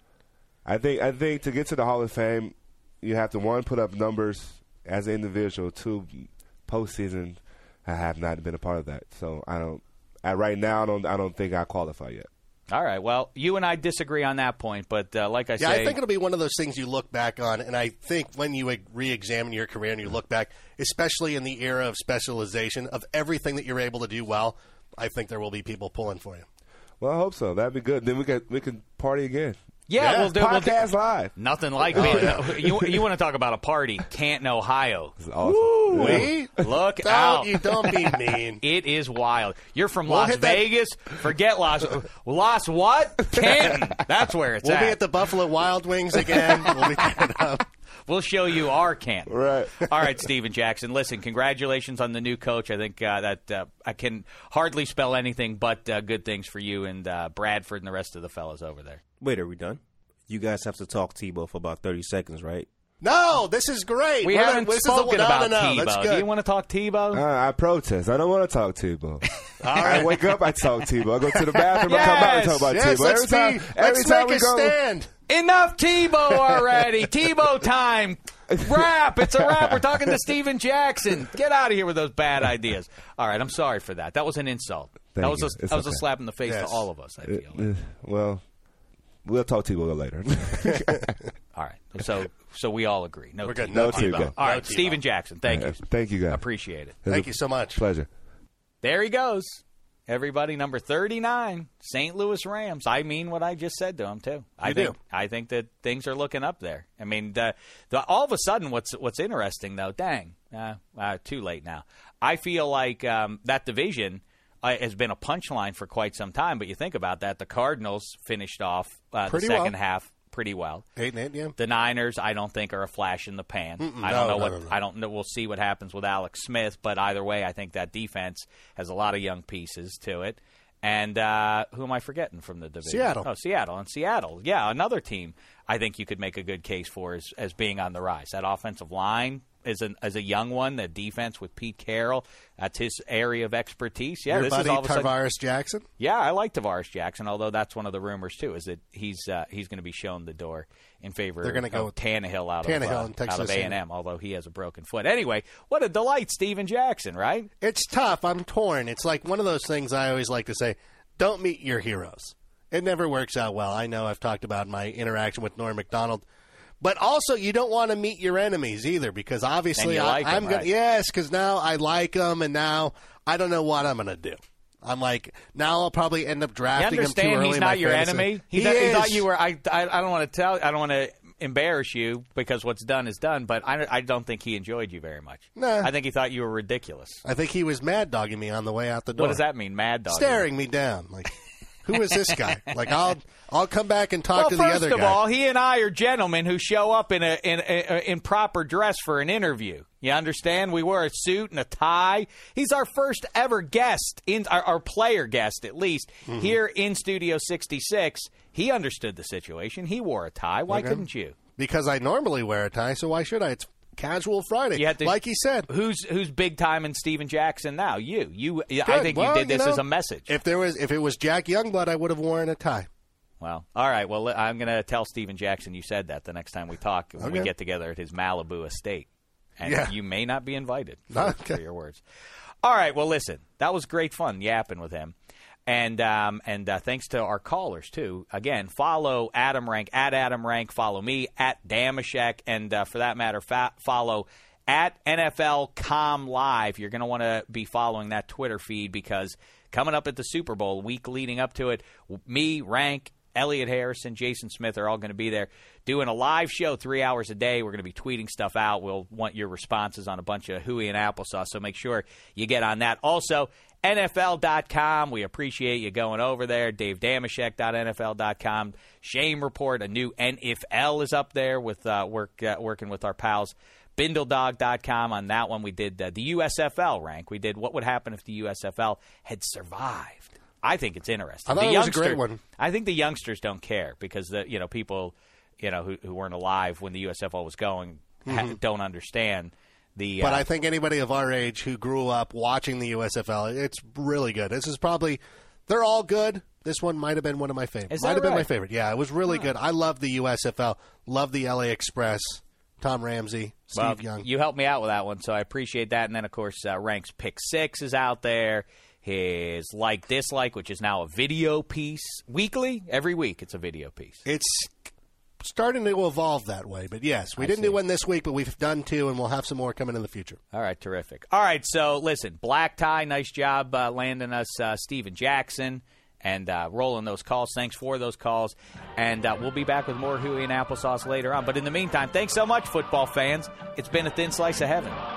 I think to get to the Hall of Fame, you have to, one, put up numbers as an individual, two, postseason. I have not been a part of that, so I don't. Right now, I don't think I qualify yet. All right. Well, you and I disagree on that point, but like I say, I think it'll be one of those things you look back on, and I think when you re-examine your career and you look back, especially in the era of specialization of everything that you're able to do well, I think there will be people pulling for you. Well, I hope so. That'd be good. Then we can party again. Yeah, we'll do podcast live. Nothing like being. You want to talk about a party? Canton, Ohio. This is awesome. Woo-wee. Look out! You don't be mean. It is wild. You're from Las Vegas. Forget Las what? Canton. That's where it's at. We'll be at the Buffalo Wild Wings again. We'll be coming up. We'll show you our Canton. Right. All right, Steven Jackson. Listen, congratulations on the new coach. I think that I can hardly spell anything but good things for you and Bradford and the rest of the fellas over there. Wait, are we done? You guys have to talk Tebow for about 30 seconds, right? No, this is great. We haven't spoken about Tebow. That's good. Do you want to talk Tebow? I protest. I don't want to talk Tebow. All right. I wake up, I talk Tebow. I go to the bathroom, I come out and talk about Tebow. Let's make a stand. Enough Tebow already. Tebow time. Wrap. It's a wrap. We're talking to Steven Jackson. Get out of here with those bad ideas. All right, I'm sorry for that. That was an insult. That was a slap in the face to all of us, I feel. Well, we'll talk Tebow later. All right. So we all agree. We're good. No Tebow. Tebow. All right, Steven Jackson, thank you. Thank you, guys. Appreciate it. Thank you so much. Pleasure. There he goes. Everybody, number 39, St. Louis Rams. I mean what I just said to him, too. I think that things are looking up there. I mean, all of a sudden, what's interesting, though, too late now. I feel like that division has been a punchline for quite some time, but you think about that. The Cardinals finished off the second half pretty well. 8-8, yeah. The Niners, I don't think, are a flash in the pan. I don't know. We'll see what happens with Alex Smith, but either way, I think that defense has a lot of young pieces to it. And who am I forgetting from the division? Seattle. Oh, Seattle. And Seattle, yeah, another team I think you could make a good case for as being on the rise. That offensive line is a young one. The defense with Pete Carroll, that's his area of expertise. Yeah, Your buddy Tavares Jackson? Yeah, I like Tavares Jackson, although that's one of the rumors, too, is that he's going to be shown the door in favor of go Tannehill out of A&M, although he has a broken foot. Anyway, what a delight, Steven Jackson, right? It's tough. I'm torn. It's like one of those things I always like to say, don't meet your heroes. It never works out well. I know I've talked about my interaction with Norm Macdonald. But also, you don't want to meet your enemies either, because obviously I'm going to. Yes, because now I like them, and now I don't know what I'm going to do. I'm like, now I'll probably end up drafting him too early. He's not your enemy. He thought you were. I don't want to tell. I don't want to embarrass you because what's done is done. But I don't think he enjoyed you very much. Nah. I think he thought you were ridiculous. I think he was mad dogging me on the way out the door. What does that mean, mad dogging? Staring me down like. Who is this guy? Like, I'll come back and talk to the other guy. First of all, he and I are gentlemen who show up in proper dress for an interview. You understand? We wear a suit and a tie. He's our first ever guest, our player guest at least, here in Studio 66. He understood the situation. He wore a tie. Why couldn't you? Because I normally wear a tie, so why should I? It's Casual Friday, like he said. Who's big time in Steven Jackson now? You. I think you did this as a message. If it was Jack Youngblood, I would have worn a tie. Well, all right. Well, I'm going to tell Steven Jackson you said that the next time we talk when we get together at his Malibu estate, and you may not be invited for your words. All right. Well, listen, that was great fun yapping with him. And thanks to our callers, too. Again, follow Adam Rank, at Adam Rank. Follow me, at Damashek. And for that matter, follow at NFL.com Live. You're going to want to be following that Twitter feed because coming up at the Super Bowl, week leading up to it, me, Rank, Elliot Harrison, Jason Smith are all going to be there doing a live show 3 hours a day. We're going to be tweeting stuff out. We'll want your responses on a bunch of hooey and applesauce, so make sure you get on that. Also, NFL.com. We appreciate you going over there. DaveDamashek.NFL.com. Shame Report, a new NFL is up there with working with our pals. BindleDog.com. On that one, we did the USFL rank. We did what would happen if the USFL had survived. I think it's interesting. I thought it was a great one. I think the youngsters don't care because people who weren't alive when the USFL was going don't understand. But I think anybody of our age who grew up watching the USFL, it's really good. This is probably – they're all good. This one might have been one of my favorites. Might have been my favorite. Yeah, it was really good. I love the USFL. Love the LA Express. Tom Ramsey, Steve Young. You helped me out with that one, so I appreciate that. And then, of course, Rank's Pick 6 is out there. His Like-Dislike, which is now a video piece. Weekly? Every week it's a video piece. It's starting to evolve that way. But, yes, we didn't do one this week, but we've done two, and we'll have some more coming in the future. All right, terrific. All right, so, listen, Black Tie, nice job landing us Steven Jackson and rolling those calls. Thanks for those calls. And we'll be back with more hooey and applesauce later on. But in the meantime, thanks so much, football fans. It's been a thin slice of heaven.